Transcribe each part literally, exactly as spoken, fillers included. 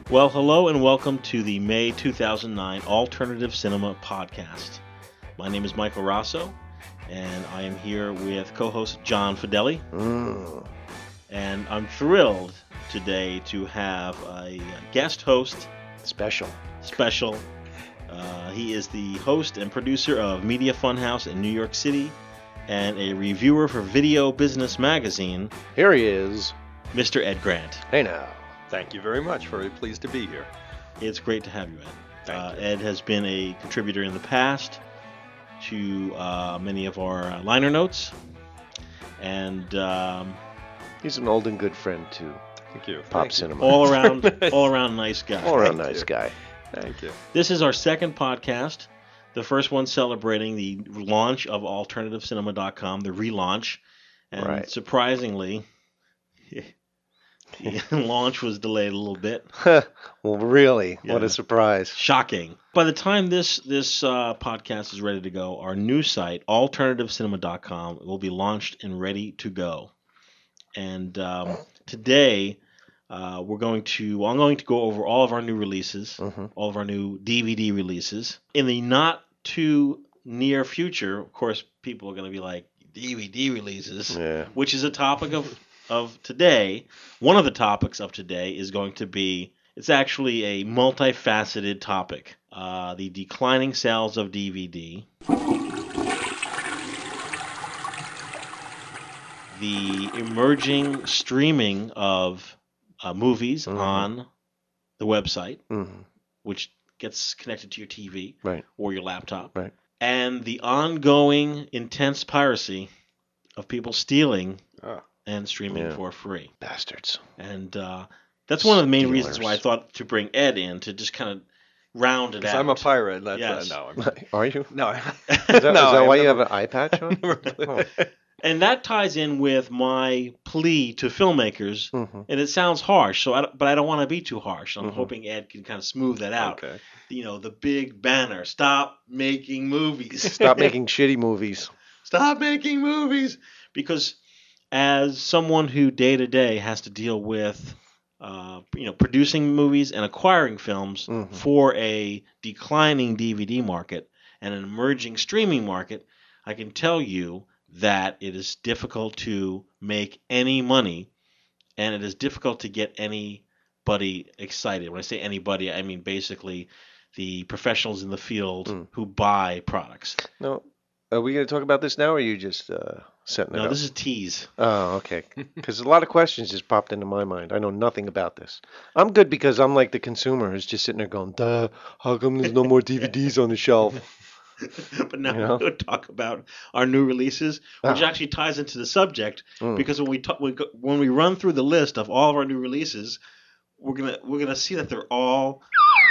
Well, hello and welcome to the May two thousand nine Alternative Cinema Podcast. My name is Michael Rosso, and I am here with co-host John Fideli. Mm. And I'm thrilled today to have a guest host. Special. Special. Uh, he is the host and producer of Media Funhouse in New York City and a reviewer for Video Business Magazine. Here he is. Mister Ed Grant. Hey now. Thank you very much. Very pleased to be here. It's great to have you, Ed. Thank Uh, you. Ed has been a contributor in the past to uh, many of our uh, liner notes, and um, He's an old and good friend to Thank you. pop Thank you. cinema. all around, all around nice guy. All around Thank nice you. guy. Thank you. This is our second podcast. The first one celebrating the launch of alternative cinema dot com, the relaunch, and Right. surprisingly, the launch was delayed a little bit. Well, really? What Yeah. a surprise. Shocking. By the time this this uh, podcast is ready to go, our new site, alternative cinema dot com, will be launched and ready to go. And um, today, uh, we're going to, well, I'm going to go over all of our new releases, hmm all of our new D V D releases. In the not too near future, of course, people are going to be like, D V D releases, Yeah. which is a topic of, of today. One of the topics of today is going to be, it's actually a multifaceted topic. Uh, the declining sales of D V D, the emerging streaming of uh, movies Mhm. on the website, hmm which gets connected to your T V Right. or your laptop, Right. and the ongoing intense piracy of people stealing Ah, and streaming Yeah. for free. Bastards. And uh, that's one of the main Stealers. reasons why I thought to bring Ed in to just kind of round it because out. I'm a pirate. That's Yes. uh, no. I'm, Are you? no. I- Is that, is no, that I've why you never- have an eye patch on? Oh. And that ties in with my plea to filmmakers. hmm And it sounds harsh, so I don't- but I don't want to be too harsh. I'm Mhm. hoping Ed can kind of smooth that out. Okay. You know, the big banner: stop making movies. Stop making shitty movies. Stop making movies. Because as someone who day to day has to deal with, uh, you know, producing movies and acquiring films Mhm. for a declining D V D market and an emerging streaming market, I can tell you that it is difficult to make any money, and it is difficult to get anybody excited. When I say anybody, I mean basically the professionals in the field Mm. who buy products. No. Are we going to talk about this now, or are you just uh, setting it No, up? this is tease. Oh, okay. Because a lot of questions just popped into my mind. I know nothing about this. I'm good because I'm like the consumer who's just sitting there going, duh, how come there's no more D V Ds on the shelf? But now You know? we're going to talk about our new releases, which Ah. actually ties into the subject. Mm. Because when we talk, when, go, when we run through the list of all of our new releases, we're gonna we're gonna see that they're all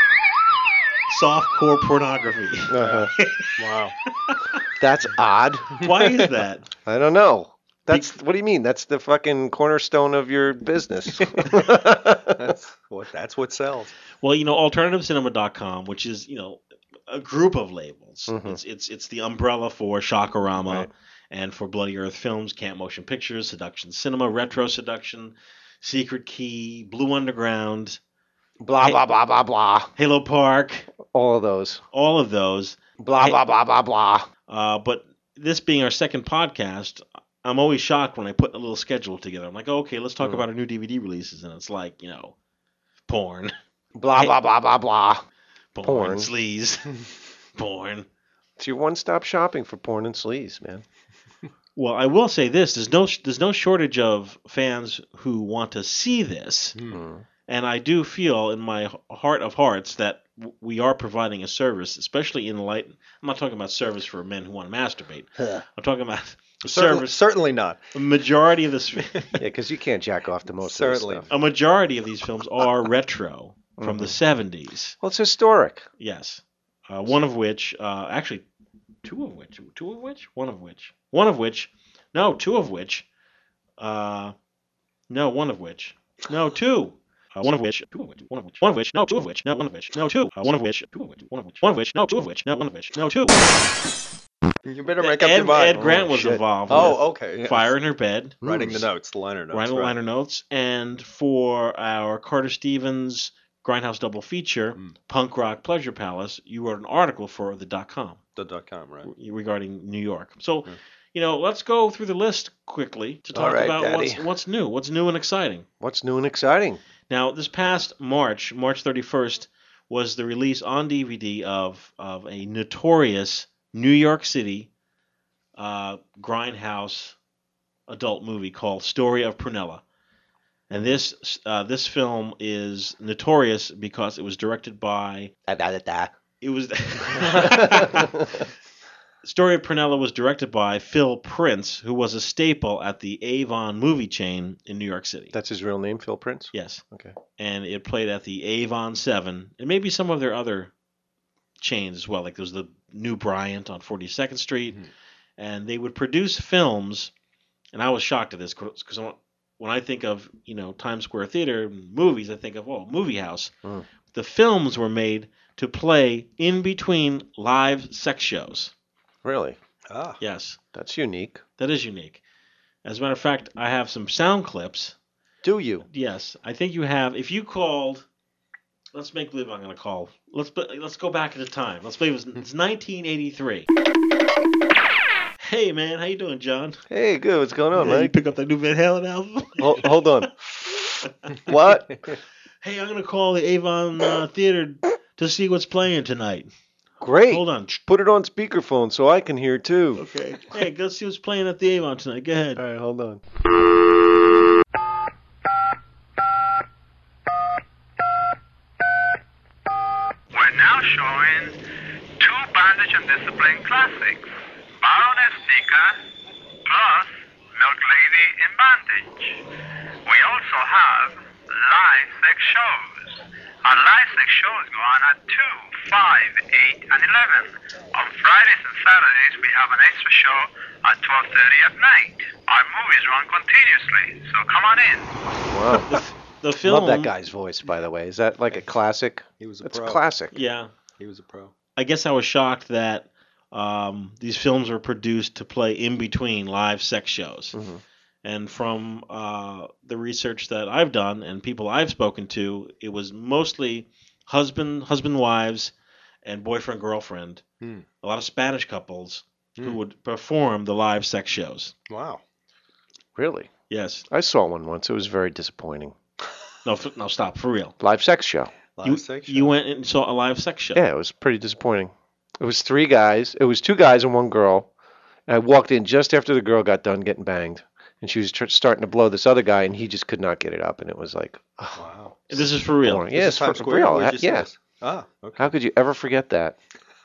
softcore pornography. Uh-huh. Wow. That's odd. Why is that? I don't know. That's what do you mean? That's the fucking cornerstone of your business. That's what. That's what sells. Well, you know, alternative cinema dot com, which is, you know, a group of labels. Mhm. It's it's it's the umbrella for Shockorama Right. and for Bloody Earth Films, Camp Motion Pictures, Seduction Cinema, Retro Seduction, Secret Key, Blue Underground, Blah blah blah blah blah. Halo Park, All of those. all of those. Blah Hey- blah blah blah blah. Uh, but this being our second podcast, I'm always shocked when I put a little schedule together. I'm like, okay, let's talk Mm. about our new D V D releases, and it's like, you know, porn, Blah Hey- blah blah blah blah. porn, Porn. sleaze, porn. It's your one-stop shopping for porn and sleaze, man. Well, I will say this: there's no there's no shortage of fans who want to see this, Mm. and I do feel in my heart of hearts that w- we are providing a service, especially in light. I'm not talking about service for men who want to masturbate. I'm talking about a Certainly, service. certainly not. A majority of this, Yeah, because you can't jack off to most Certainly. of this stuff. a majority of these films are retro from the Mhm. seventies. Well, it's historic. Yes, uh, one of which, uh, actually, two of which, two of which, one of which, one of which, no, two of which, uh, no, one of which, no, two. Uh, one of which, two of which, one of which, one of which, no, two of which, no, one of which, no, two. Uh, one of which, two of which, one of which, one of which, no, two of which, no, one of which, no, two. You better make up Ed, your mind. Ed Grant Oh, was shit. involved Oh, with okay. yes. Fire in Her Bed, Writing the Mm. notes, the liner notes. Rhino right. Liner Notes, and for our Carter Stevens Grindhouse double feature, Mm. Punk Rock Pleasure Palace, you wrote an article for the .com The dot com, right? regarding New York. So, Yeah. you know, let's go through the list quickly to All talk right, about Daddy. what's what's new, what's new and exciting. What's new and exciting? Now, this past March, March thirty-first, was the release on D V D of of a notorious New York City uh, grindhouse adult movie called Story of Prunella. And this uh, this film is notorious because it was directed by it was Story of Prunella was directed by Phil Prince, who was a staple at the Avon movie chain in New York City. That's his real name, Phil Prince? Yes. Okay. And it played at the Avon seven, and maybe some of their other chains as well. Like there was the New Bryant on forty-second Street, Mhm. and they would produce films. And I was shocked at this because when I think of you know Times Square Theater movies, I think of oh movie house. Mm. The films were made to play in between live sex shows. Really? Ah. Yes, That's unique. that is unique. As a matter of fact, I have some sound clips. Do you? Yes, I think you have. If you called, let's make believe I'm going to call. Let's let's go back in the time. Let's believe it was, it's nineteen eighty-three. Hey man, how you doing, John? Hey, good. What's going on, Yeah, you Mike? pick up that new Van Halen album? Hold, hold on. What? Hey, I'm going to call the Avon uh, Theater to see what's playing tonight. Great. Hold on. Put it on speakerphone so I can hear too. Okay. Hey, go see what's playing at the Avon tonight. Go ahead. All right, hold on. We're now showing two Bondage and Discipline classics, Baroness Tika plus Milk Lady in Bondage. We also have live sex shows. Our live sex shows go on at two, five, eight, and eleven. On Fridays and Saturdays, we have an extra show at twelve thirty at night. Our movies run continuously, so come on in. Wow. The film. Love that guy's voice, by the way. Is that like a classic? He was a That's pro. a classic. Yeah. He was a pro. I guess I was shocked that um, these films were produced to play in between live sex shows. Mhm. And from uh, the research that I've done and people I've spoken to, it was mostly husband, husband, wives, and boyfriend, girlfriend. Hmm. A lot of Spanish couples who Hmm. would perform the live sex shows. Wow. Really? Yes. I saw one once. It was very disappointing. No, f- no, stop for real. Live sex show. Live You, sex you show. went and saw a live sex show. Yeah, it was pretty disappointing. It was three guys. It was two guys and one girl. And I walked in just after the girl got done getting banged. And she was tr- starting to blow this other guy, and he just could not get it up. And it was like, oh, Wow. This is for real. boring. This Yeah, is it's for, Times for Square? real. Where'd Ha- you see yeah. this? Ah, okay. How could you ever forget that?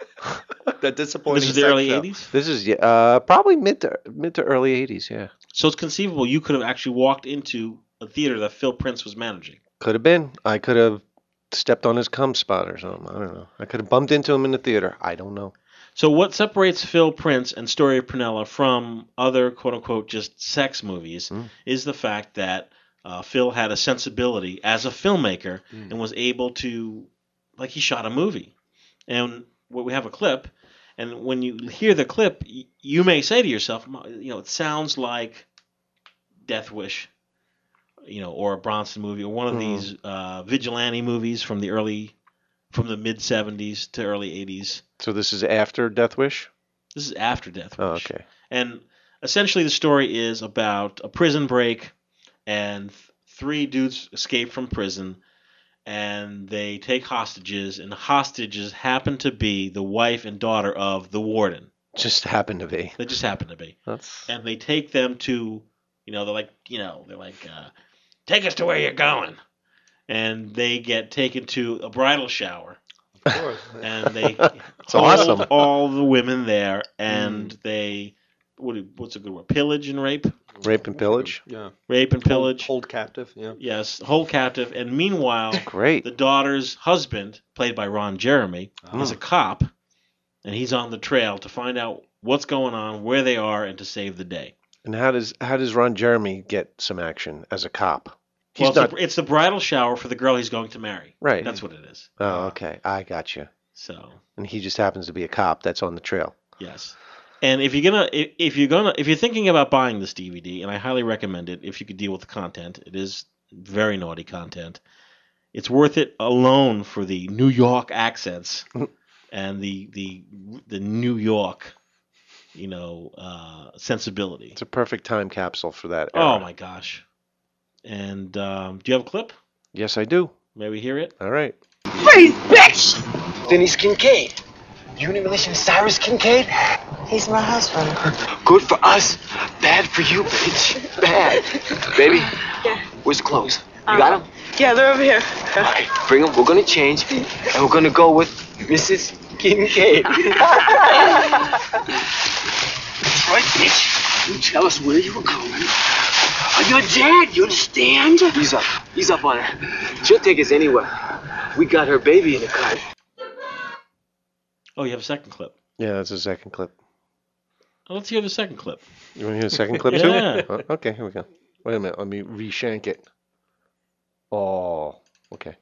That disappointing. This is the sex early show. eighties? This is uh, probably mid to mid to early eighties. Yeah, So it's conceivable you could have actually walked into a theater that Phil Prince was managing. could have been. I could have stepped on his cum spot or something. I don't know. I could have bumped into him in the theater. I don't know. So what separates Phil Prince and Story of Prunella from other quote-unquote just sex movies Mm. is the fact that uh, Phil had a sensibility as a filmmaker Mm. and was able to, like he shot a movie. And what we have a clip, and when you hear the clip, y- you may say to yourself, you know, it sounds like Death Wish, you know, or a Bronson movie, or one of Mhm. these uh, vigilante movies from the early, from the mid seventies to early eighties. So this is after Death Wish. This is after Death Wish. Oh, okay. And essentially, the story is about a prison break, and th- three dudes escape from prison, and they take hostages, and the hostages happen to be the wife and daughter of the warden. Just happened to be. They just happen to be. That's And they take them to, you know, they're like, you know, they're like, uh, take us to where you're going. And they get taken to a bridal shower. Of course. And they It's hold awesome. all the women there, and they what do- what's a good word? Pillage and rape, rape and pillage. Yeah. rape and pillage. Hold, hold captive. Yeah. Yes, hold captive. And meanwhile, Great. the daughter's husband, played by Ron Jeremy, is a cop, and he's on the trail to find out what's going on, where they are, and to save the day. And how does how does Ron Jeremy get some action as a cop? He's Well, it's, not. the, it's the bridal shower for the girl he's going to marry. Right. That's what it is. Oh, okay. I got you. So And he just happens to be a cop that's on the trail. yes. And if you're gonna, if, if you're gonna, if you're thinking about buying this D V D, and I highly recommend it if you could deal with the content, it is very naughty content. it's worth it alone for the New York accents and the the the New York, you know, uh, sensibility. It's a perfect time capsule for that era. Oh my gosh! And um, do you have a clip? Yes, I do. May we hear it? All right. Freeze, bitch! Dennis Kincaid. You any relation to Cyrus Kincaid? He's my husband. Good for us, bad for you, bitch. Bad. Baby, Yeah. where's the clothes? You got them? Yeah, they're over here. All right, bring them. We're gonna change, and we're gonna go with Missus Kincaid. That's right, bitch. You tell us where you were going. Are you dead? You understand? He's up. He's up on her. She'll take us anywhere. We got her baby in the car. Oh, you have a second clip. Yeah, that's a second clip. Oh, let's hear the second clip. You want to hear the second clip Yeah. too? Oh, okay, here we go. Wait a minute. Let me reshank it. Oh, okay.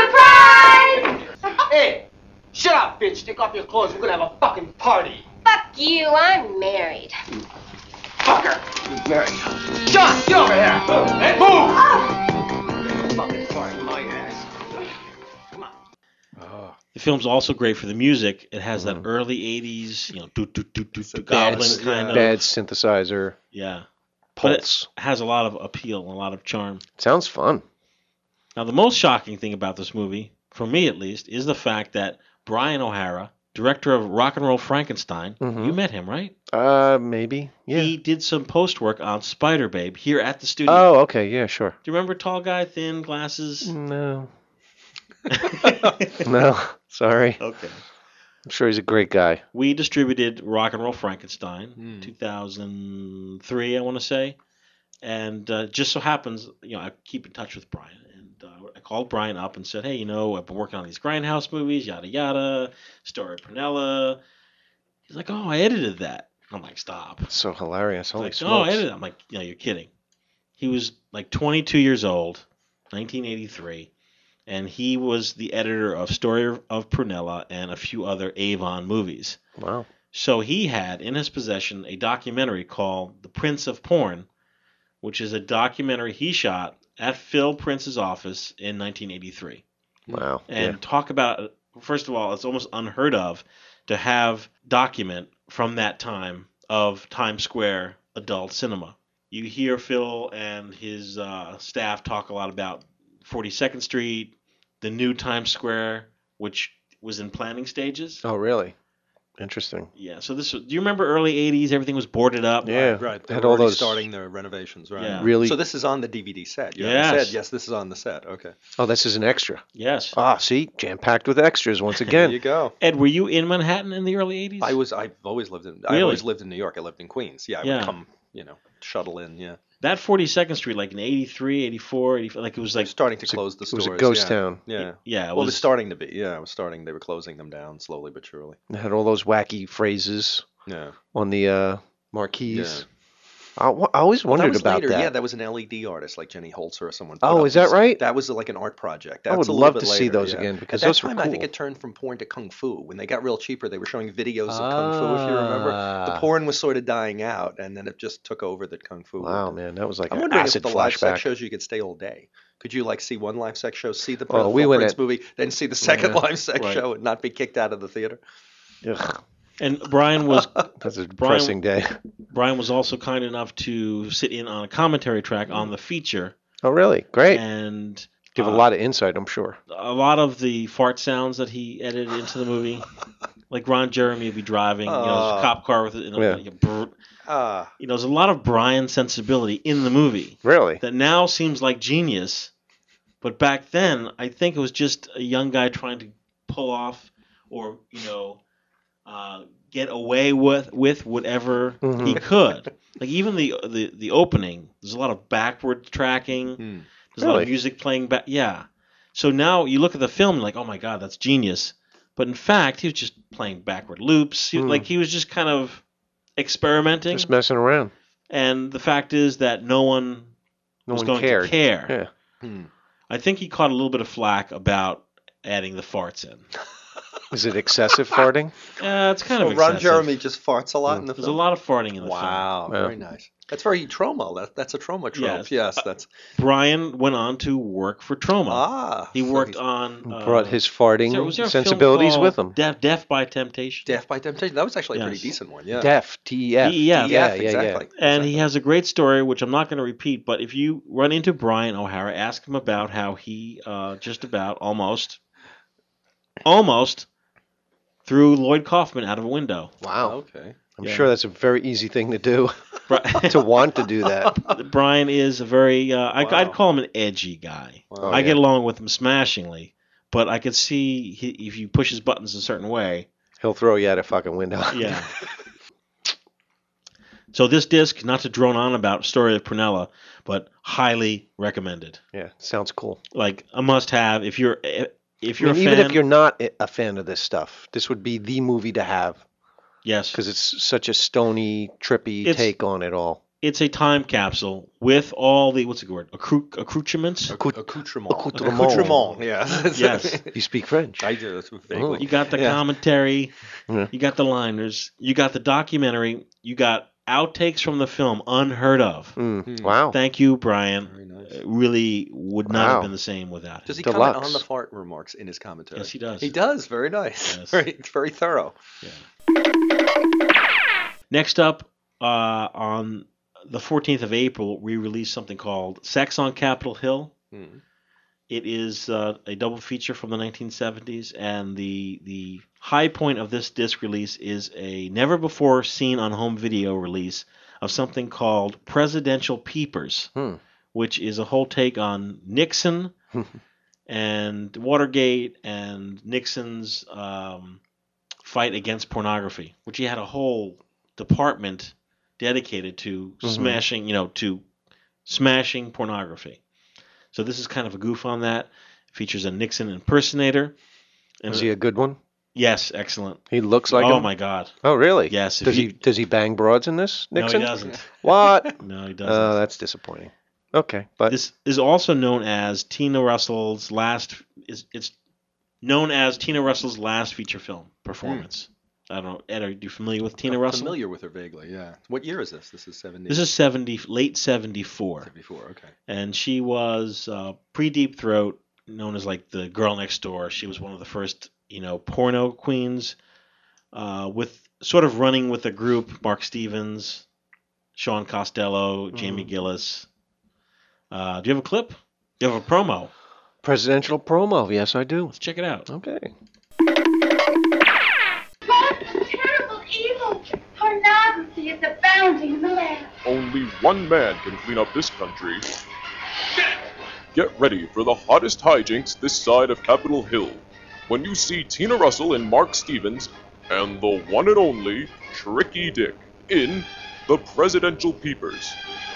Hey, shut up, bitch. Take off your clothes. We're gonna have a fucking party. Fuck you, I'm married. Fucker. You married. John, get over here. Hey, move. Fucking party, my ass. Come on. Oh, The film's also great for the music. It has that early eighties, you know, do do do do do goblin Bad- kind of. bad synthesizer, Yeah. But it pulse. has a lot of appeal and a lot of charm. Sounds fun. Now, the most shocking thing about this movie, for me at least, is the fact that Brian O'Hara, director of Rock and Roll Frankenstein, Mhm. you met him, right? Uh, maybe. Yeah. He did some post work on Spider Babe here at the studio. Oh, okay. Yeah, sure. Do you remember tall guy, thin, glasses? No. No. Sorry. Okay. I'm sure he's a great guy. We distributed Rock and Roll Frankenstein, Hmm. two thousand three, I want to say. And uh, just so happens, you know, I keep in touch with Brian. And uh, I called Brian up and said, hey, you know, I've been working on these Grindhouse movies, yada, yada, Story of Prunella. He's like, oh, I edited that. I'm like, stop. It's so hilarious. He's Holy like, oh, I smokes. edited it. I'm like, no, you're kidding. He was like twenty-two years old, nineteen eighty-three. And he was the editor of Story of Prunella and a few other Avon movies. Wow. So he had in his possession a documentary called The Prince of Porn, which is a documentary he shot at Phil Prince's office in nineteen eighty-three. Wow. And talk about, first of all, it's almost unheard of to have document from that time of Times Square adult cinema. You hear Phil and his uh, staff talk a lot about forty-second Street, the new Times Square, which was in planning stages. Yeah. Oh, really? Interesting. Yeah, so this was, do you remember early eighties? Everything was boarded up. Yeah. Right. They Had were all already those- starting the renovations, right? Yeah. Really? So this is on the D V D set. You Yes. already said, yes, this is on the set. Okay. Oh, this is an extra. Yes. Ah, see? Jam packed with extras once There again. you go. Ed, were you in Manhattan in the early eighties? I was. I've always lived in. I Really? always lived in New York. I lived in Queens. Yeah. I Yeah. would come. You know, shuttle in. Yeah. That forty-second Street, like in eighty-three, eighty-four, eighty-five, like it was They're like, starting to It's a- close the it was stores. a ghost yeah. town. Yeah. yeah, it Well, it was was, starting to be. Yeah, it was starting. They were closing them down slowly but surely. It had all those wacky phrases Yeah. on the uh, marquees. Yeah. I, wa- I always That wondered was about later. that. Yeah, that was an L E D artist like Jenny Holzer or someone. Oh, put up is that this- right? That was like an art project. I That's would a love little bit to see later, those yeah. again because At that those were time, I think cool. it turned from porn to kung fu. When they got real cheaper, they were showing videos of kung fu. If you remember, the Ah. porn was sort of dying out, and then it just took over that kung fu. Wow, would- man, that was like I'm an wondering if acid the live sex flashback. shows you could stay all day. Could you like see one live sex show, see the Oh, Full we went Prince at- movie, then see the second Yeah, live sex right. show, and not be kicked out of the theater? Ugh, and Brian was that's a depressing day. Brian was also kind enough to sit in on a commentary track on the feature, Oh, really? Great. and Give uh, a lot of insight, I'm sure. a lot of the fart sounds that he edited into the movie, like Ron Jeremy would be driving, you know, Oh. his cop car with it, you know, Yeah. like a brr- Ah, you know, there's a lot of Brian sensibility in the movie Really? that now seems like genius, but back then I think it was just a young guy trying to pull off or you know uh, get away with with whatever Mhm. he could. Like even the the the opening, there's a lot of backward tracking. hmm. There's a lot Really? of music playing back. Yeah. So now you look at the film, you're like, oh my god, that's genius. But in fact, he was just playing backward loops. He, Hmm. Like he was just kind of experimenting. Just messing around. And the fact is that no one No was one going cared. to care. Yeah. Hmm. I think he caught a little bit of flack about adding the farts in. Is it excessive farting? Uh, it's kind So of Ron excessive. Jeremy just farts a lot in the There's film. a lot of farting in the Wow, Yeah. very nice. That's very Troma. That, that's a Troma trope. Yes. Yes, that's film. Brian went on to work for Troma. ah. he so worked he's on. Uh, Brought his was farting there, was there a sensibilities film with called him. Deaf, Deaf by Temptation. Deaf by Temptation. That was actually a pretty Yes. decent one. Yeah. Deaf, T E F. D E F. Yeah, D E F, yeah, exactly. yeah. And he Exactly. has a great story, which I'm not going to repeat. But if you run into Brian O'Hara, ask him about how he uh, just about almost, almost threw Lloyd Kaufman out of a window. Wow. Okay. I'm Yeah. sure that's a very easy thing to do, Bri- to want to do that. Brian is a very, uh, I, Wow. I'd call him an edgy guy. Wow. I yeah. get along with him smashingly, but I could see he, if you push his buttons a certain way, He'll throw you out a fucking window. yeah. So this disc, not to drone on about Story of Prunella, but highly recommended. Yeah, sounds cool. Like a must-have if you're if I you're mean, a fan. even if you're not a- a fan of this stuff, this would be the movie to have yes, because it's such a stony, trippy It's- take on it all. it's a time capsule with all the what's the word Accru- accoutrements. Accout- accoutrement. accoutrement. Accoutrement. Yeah. Yes. You speak French. I do. That's vaguely. You got the Yeah. commentary, Yeah. you got the liners, you got the documentary, you got outtakes from the film unheard of. Mm, wow. Thank you, Brian. Very nice. It really would not Wow. have been the same without it. Does he Deluxe. comment on the fart remarks in his commentary? Yes, he does. He does. Very nice. Yes. Very, very thorough. Next up, uh, on the fourteenth of April, we released something called Sex on Capitol Hill. Hmm. It is uh, a double feature from the nineteen seventies, and the the high point of this disc release is a never before seen on home video release of something called Presidential Peepers, Hmm. which is a whole take on Nixon and Watergate and Nixon's um, fight against pornography, which he had a whole department dedicated to Mhm. smashing, you know, to smashing pornography. So this is kind of a goof on that. It features a Nixon impersonator. And Is he a good one? yes, excellent. He looks like oh him. my God. Oh, really? Yes. if Does you- he does he bang broads in this, Nixon? No, he doesn't. What? No, he doesn't. Oh, that's disappointing. Okay, but This is also known as Tina Russell's last. Is it's known as Tina Russell's last feature film performance. I don't know, Ed. Are you familiar with Tina I'm Russell? familiar with her vaguely, yeah. What year is this? This is seventy. This is seventy, late seventy-four, before, okay. and she was uh, pre Deep Throat, known as like the girl next door. She was one of the first, you know, porno queens, uh, with sort of running with a group. Mark Stevens, Sean Costello, Jamie Gillis. Uh, do you have a clip? You have a promo? presidential promo. Yes, I do. Let's check it out. Okay. Terrible evil. Pornography is abounding in the land. Only one man can clean up this country. Get ready for the hottest hijinks this side of Capitol Hill when you see Tina Russell and Mark Stevens and the one and only Tricky Dick in The Presidential Peepers.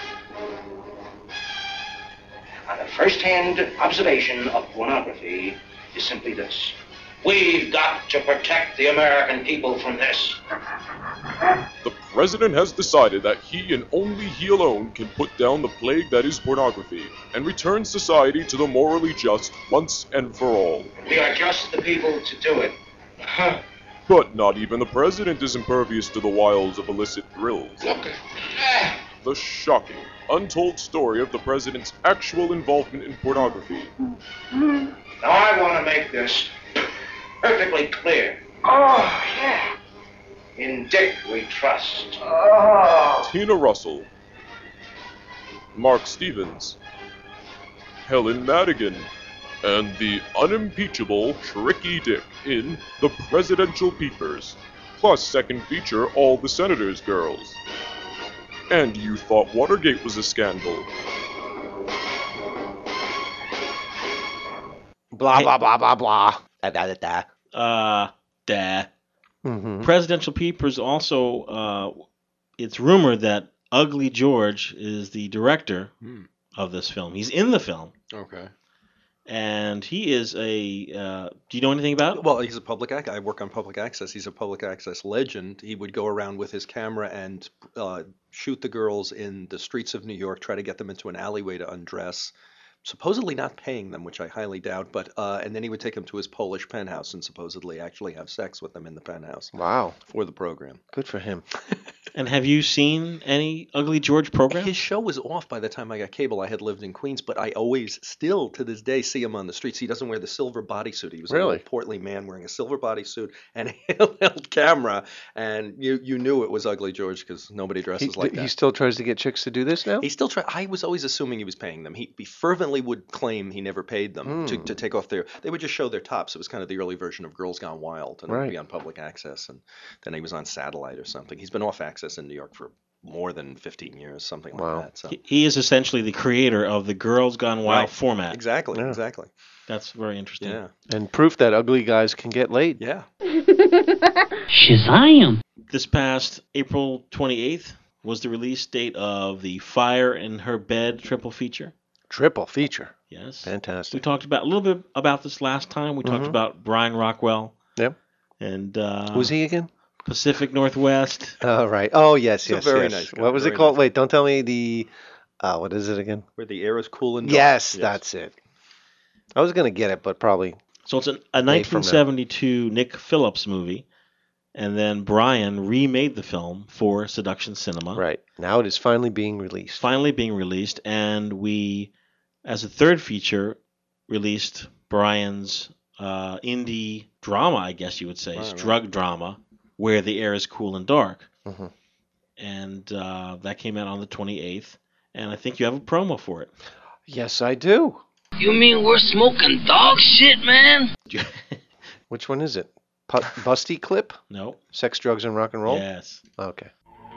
And a first-hand observation of pornography is simply this. We've got to protect the American people from this. The president has decided that he and only he alone can put down the plague that is pornography and return society to the morally just once and for all. We are just the people to do it. Huh. But not even the president is impervious to the wiles of illicit thrills. Look. Ah. The shocking, untold story of the president's actual involvement in pornography. Now I want to make this perfectly clear. Oh, yeah. In Dick we trust. Oh. Tina Russell, Mark Stevens, Helen Madigan, and the unimpeachable Tricky Dick in The Presidential Peepers, plus second feature All the Senator's Girls. And you thought Watergate was a scandal. Blah blah blah blah blah. Da, da, da, da. Uh, da. Mhm. Presidential Peepers also, uh, it's rumored that Ugly George is the director Hmm. of this film. He's in the film, Okay. and he is a. Uh, do you know anything about? Well, he's a public ac I work on public access. He's a public access legend. He would go around with his camera and uh, shoot the girls in the streets of New York, try to get them into an alleyway to undress, supposedly not paying them, which I highly doubt. But uh, and then he would take them to his Polish penthouse and supposedly actually have sex with them in the penthouse Wow. for the program. Good for him. And have you seen any Ugly George program? His show was off by the time I got cable. I had lived in Queens, but I always, still to this day, see him on the streets. He doesn't wear the silver bodysuit. He was a Really? little portly man wearing a silver bodysuit and a handheld camera, and you you knew it was Ugly George because nobody He, dresses like that. he still tries to get chicks to do this now? He still try. I was always assuming he was paying them. He, he fervently would claim he never paid them to, Hmm. to take off their. They would just show their tops. It was kind of the early version of Girls Gone Wild, and it would Right. be on public access. And then he was on satellite or something. He's been off access in New York for more than fifteen years, something like Wow. that. So He- He is essentially the creator of the Girls Gone Wild Right. format. exactly, Yeah. exactly. That's very interesting. Yeah, And proof that ugly guys can get laid. yeah. Shazam! This past April twenty-eighth was the release date of the Fire in Her Bed triple feature. Triple feature. Yes. We Fantastic. talked about a little bit about this last time. We talked Mhm. about Brian Rockwell. Yep. And uh, Who's he again? Pacific Northwest. Oh, right. Oh, yes, He's a yes, very yes. nice guy, What was it very called? nice. Wait, don't tell me the. Uh, what is it again? Where the air is cool and dark. Yes, that's it. I was going to get it, but probably. So it's an, a Made from nineteen seventy-two Nick Phillips movie. And then Brian remade the film for Seduction Cinema. Right. Now it is finally being released. Finally being released. And we, as a third feature, released Brian's uh, indie drama, I guess you would say, Right, right. drug drama, Where the Air is Cool and Dark. Mhm. And uh, that came out on the twenty-eighth. And I think you have a promo for it. Yes, I do. You mean we're smoking dog shit, man? Which one is it? Pu- Busty Clip? No. Sex, Drugs, and Rock and Roll? Yes. Okay.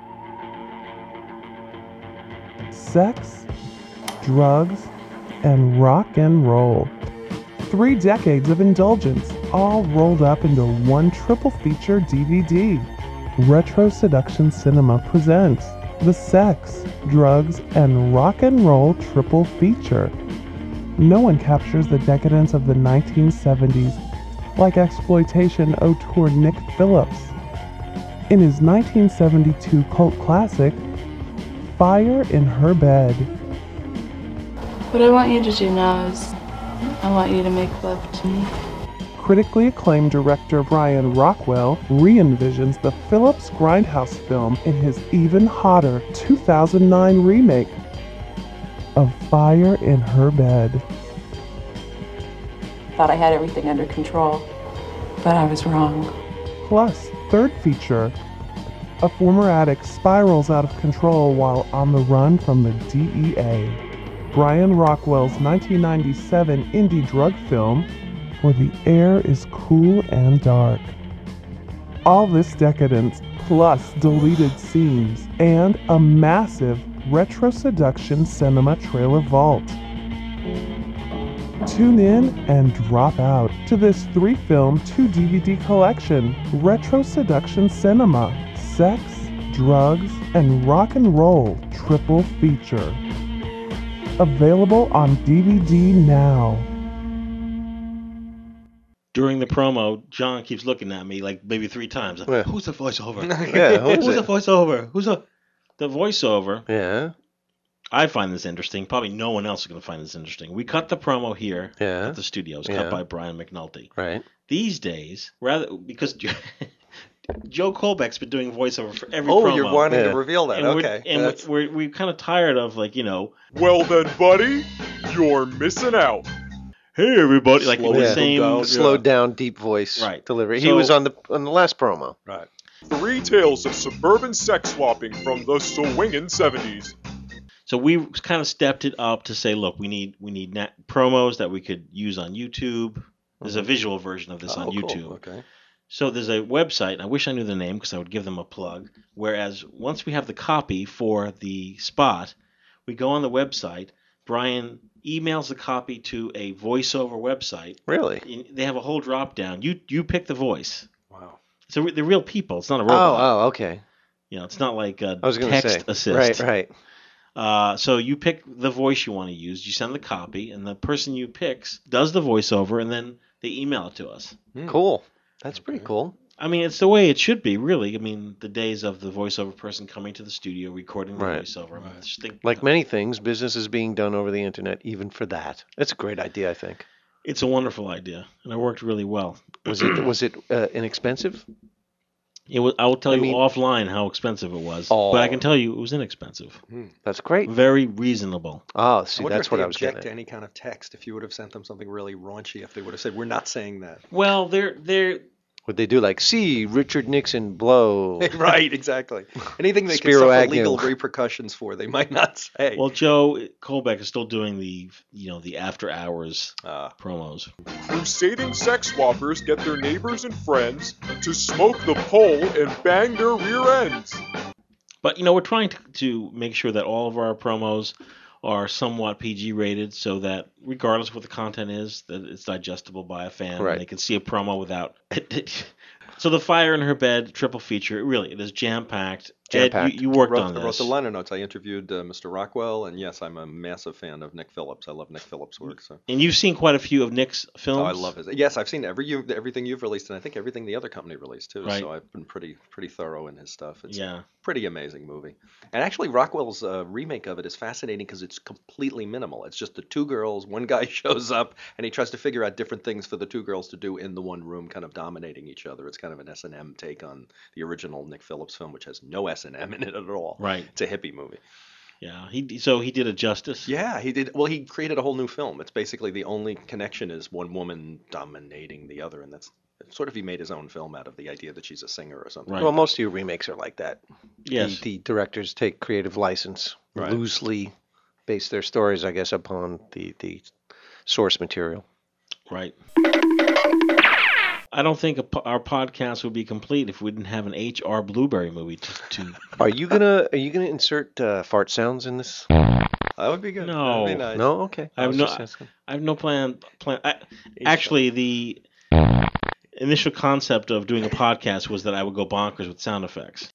Sex, drugs, and rock and roll. Three decades of indulgence, all rolled up into one triple feature D V D. Retro Seduction Cinema presents the Sex, Drugs, and Rock and Roll triple feature. No one captures the decadence of the nineteen seventies like exploitation auteur Nick Phillips. In his nineteen seventy-two cult classic, Fire in Her Bed. What I want you to do now is, I want you to make love to me. Critically acclaimed director Brian Rockwell re-envisions the Phillips Grindhouse film in his even hotter two thousand nine remake of Fire in Her Bed. Thought I had everything under control, but I was wrong. Plus, third feature, a former addict spirals out of control while on the run from the D E A. Brian Rockwell's nineteen ninety-seven indie drug film, Where the Air is Cool and Dark. All this decadence, plus deleted scenes, and a massive Retro Seduction Cinema trailer vault. Tune in and drop out to this three-film, two D V D collection, Retro Seduction Cinema, Sex, Drugs, and Rock and Roll triple feature. Available on D V D now. During the promo, John keeps looking at me like maybe three times. Yeah. Who's the voiceover? Yeah, who is Who's it? the voiceover? Who's the the voiceover? Yeah. I find this interesting. Probably no one else is going to find this interesting. We cut the promo here Yeah. at the studios, Yeah. cut by Brian McNulty. Right. These days, rather because Joe Colbeck's been doing voiceover for every Oh, promo. you're wanting Yeah. to reveal that. and Okay. We're, and That's- we're, we're kind of tired of like you know, Well then, buddy, you're missing out. hey everybody, like Slow the Yeah. same. down. The slowed down, deep voice Right. delivery. he So- was on the on the last promo. right. Three tales of suburban sex swapping from the swingin' seventies. So we kind of stepped it up to say, look, we need we need na- promos that we could use on YouTube. There's a visual version of this Oh, on cool. YouTube. Okay. So there's a website, and I wish I knew the name because I would give them a plug. Whereas once we have the copy for the spot, we go on the website. Brian emails the copy to a voiceover website. Really? And they have a whole drop down. You you pick the voice. Wow. So they're real people. It's not a Oh, robot. oh, okay. You know, it's not like a I was going to text say. assist. Right, right. Uh, so you pick the voice you want to use. You send the copy, and the person you picks does the voiceover, and then they email it to us. Cool. That's pretty cool. I mean, it's the way it should be, really. I mean, the days of the voiceover person coming to the studio, recording the Right. voiceover. I mean, just think, Like many things, business is being done over the internet, even for that. That's a great idea, I think. it's a wonderful idea, and it worked really well. Was it was it uh, inexpensive? It was. I will tell I you mean- offline how expensive it was, Oh. but I can tell you it was inexpensive. That's great. Very reasonable. Oh, I see, wonder that's if what they I was object getting to at. any kind of text. If you would have sent them something really raunchy, if they would have said, "We're not saying that." Well, they're they're Would they do like, see, Richard Nixon blow? Right, exactly. Anything they Spiro can suffer Agnew. legal repercussions for, they might not say. well. Joe Colbeck is still doing the you know the after hours Ah. promos. Crusading sex swappers get their neighbors and friends to smoke the pole and bang their rear ends. But you know, we're trying to, to make sure that all of our promos are somewhat P G rated, so that regardless of what the content is, that it's digestible by a fan. Right. And they can see a promo without. So the Fire in Her Bed triple feature, it really, it is jam packed. Ed, Jam-packed. you, you worked wrote, on I wrote this. the liner notes. I interviewed uh, Mister Rockwell, and yes, I'm a massive fan of Nick Phillips. I love Nick Phillips' work. So. And you've seen quite a few of Nick's films. Oh, I love his. Yes, I've seen every you, everything you've released, and I think everything the other company released too. Right. So I've been pretty pretty thorough in his stuff. It's Yeah. a pretty amazing movie. And actually, Rockwell's uh, remake of it is fascinating because it's completely minimal. It's just the two girls. One guy shows up, and he tries to figure out different things for the two girls to do in the one room, kind of dominating each other. It's kind of an S and M take on the original Nick Phillips film, which has no S and M in it at all. Right. It's a hippie movie. Yeah. He so he did it justice. Yeah, he did. Well, he created a whole new film. It's basically the only connection is one woman dominating the other, and that's sort of he made his own film out of the idea that she's a singer or something. Right. Well, most of your remakes are like that. Yes. The, the directors take creative license, Right. loosely base their stories, I guess, upon the, the source material. Right. I don't think a, po- our podcast would be complete if we didn't have an H R Blueberry movie to. to Are you gonna Are you gonna insert uh, fart sounds in this? That would be good. No. That'd be nice. No, okay. I have was no. just asking. I have no plan. Plan. I, actually, the initial concept of doing a podcast was that I would go bonkers with sound effects.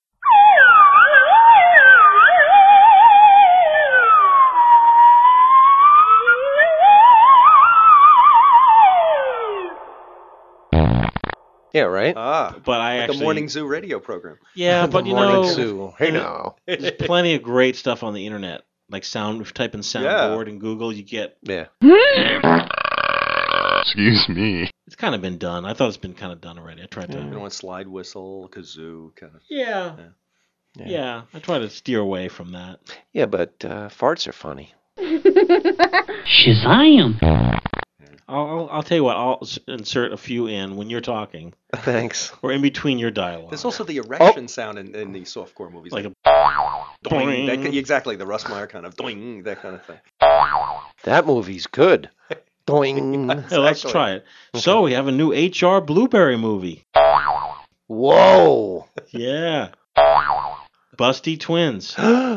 Yeah, right. Ah, But I like actually a morning zoo radio program. Yeah, The but you Morning know, Zoo. Hey now. there's plenty of great stuff on the internet. Like sound, if you type in soundboard in Google, you get. Yeah. Excuse me. It's kind of been done. I thought it's been kind of done already. I tried to. You know, a slide whistle, kazoo, kind of. Yeah. Yeah. Yeah. I try to steer away from that. Yeah, but uh, farts are funny. Shazam! I'll, I'll, I'll tell you what. I'll s- insert a few in when you're talking, Thanks. or in between your dialogue. There's also the erection sound in, in the softcore movies. like a doing, that, boing. exactly, the Russ Meyer kind of doing, that kind of thing. That movie's good. Doing. Yeah, let's Exactly. try it. So we have a new H R Blueberry movie. Whoa. Yeah. Busty Twins.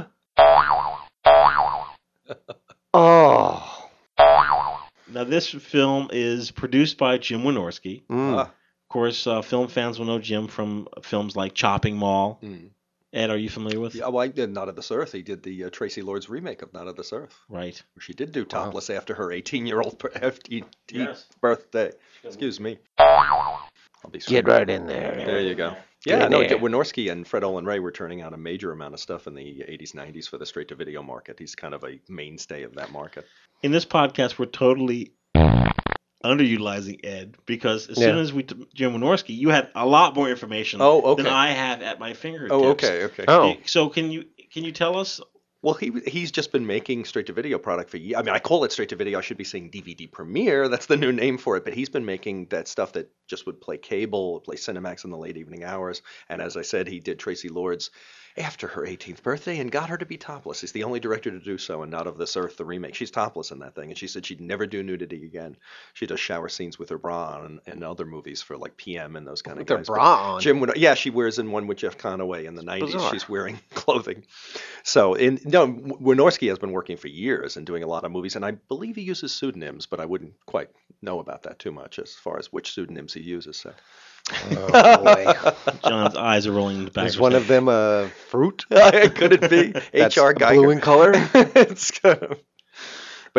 Oh. Now this film is produced by Jim Wynorski. Mm. Ah. Of course, uh, film fans will know Jim from films like Chopping Mall. Mm. Ed, are you familiar with? Yeah, well, I did Not of This Earth. He did the uh, Tracy Lord's remake of Not of This Earth, Right. where she did do topless after her eighteen-year-old per- eighteenth Yes. birthday. Excuse me. I'll be Get screwed. right in there. There you go. Get Yeah, in no, there. Wynorski and Fred Olin Ray were turning out a major amount of stuff in the eighties, nineties for the straight-to-video market. He's kind of a mainstay of that market. In this podcast, we're totally underutilizing Ed because as Yeah. soon as we t- Jim Wynorski, you had a lot more information Oh, okay. than I have at my fingertips. Oh, okay, okay. Oh. So can you can you tell us? Well, he he's just been making straight-to-video product for years. I mean, I call it straight-to-video. I should be saying D V D premiere. That's the new name for it. But he's been making that stuff that just would play cable, play Cinemax in the late evening hours. And as I said, he did Tracy Lord's after her eighteenth birthday and got her to be topless. He's the only director to do so, and Not of This Earth, the remake. She's topless in that thing, and she said she'd never do nudity again. She does shower scenes with her bra on in other movies for like P M and those kind With of her guys. bra on? Jim, Wyn- yeah, she wears in one with Jeff Conaway in the nineties. bizarre. She's wearing clothing. So, in no, Wynorski has been working for years and doing a lot of movies, and I believe he uses pseudonyms, but I wouldn't quite know about that too much as far as which pseudonyms he uses. So. Oh, boy. John's eyes are rolling back. Is one of them a fruit? Could it be That's H R guy? blue in color? It's kind of- But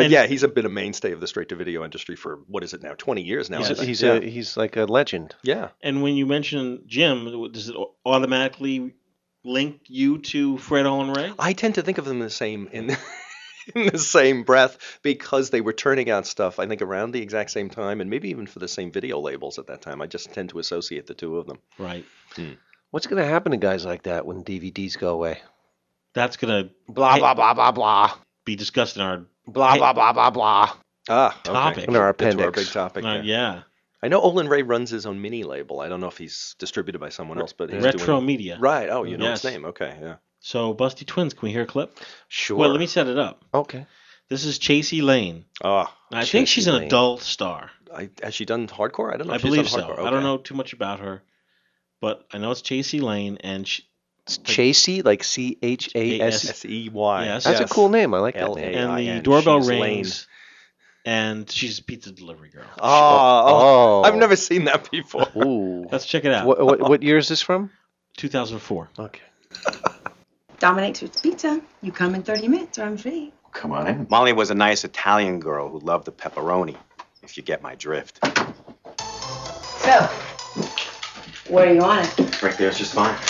But And- yeah, he's a, been a mainstay of the straight-to-video industry for, what is it now, twenty years now. He's, I a, think. he's, yeah. a, he's like a legend. yeah. And when you mention Jim, does it automatically link you to Fred Olen Ray? I tend to think of them in the same in, in the same breath because they were turning out stuff, I think, around the exact same time, and maybe even for the same video labels at that time. I just tend to associate the two of them. Right. What's going to happen to guys like that when D V Ds go away? That's gonna Blah, blah, blah, blah, blah. be discussed in our Blah, blah, blah, blah, blah. Ah, okay. Topic. In our Get to our appendix. big topic. uh, there. yeah I know Olin Ray runs his own mini label. I don't know if he's distributed by someone else, but he's Retro doing... Media. Right. Oh, you know Yes. his name. Okay. Yeah. So Busty Twins, can we hear a clip? Sure. Well, let me set it up. Okay. This is Chasey Lane. Ah, I think she's Chasey an Lane. adult star. I, has she done hardcore? I don't know. I if she's believe done so. hardcore. I Okay. don't know too much about her, but I know it's Chasey Lane, and she, It's Chasey, like C H A S E. S E Y. Yes. That's a cool name. I like that L A. name. and the and doorbell she's Lane. rings, and she's a pizza delivery girl. Oh, oh, Oh. I've never seen that before. Ooh. Let's check it out. What, what, what year is this from? two thousand four. Okay. Dominic's with pizza. You come in thirty minutes or I'm free. Come on in. Molly was a nice Italian girl who loved the pepperoni, if you get my drift. So, where do you want it? Right there's just fine.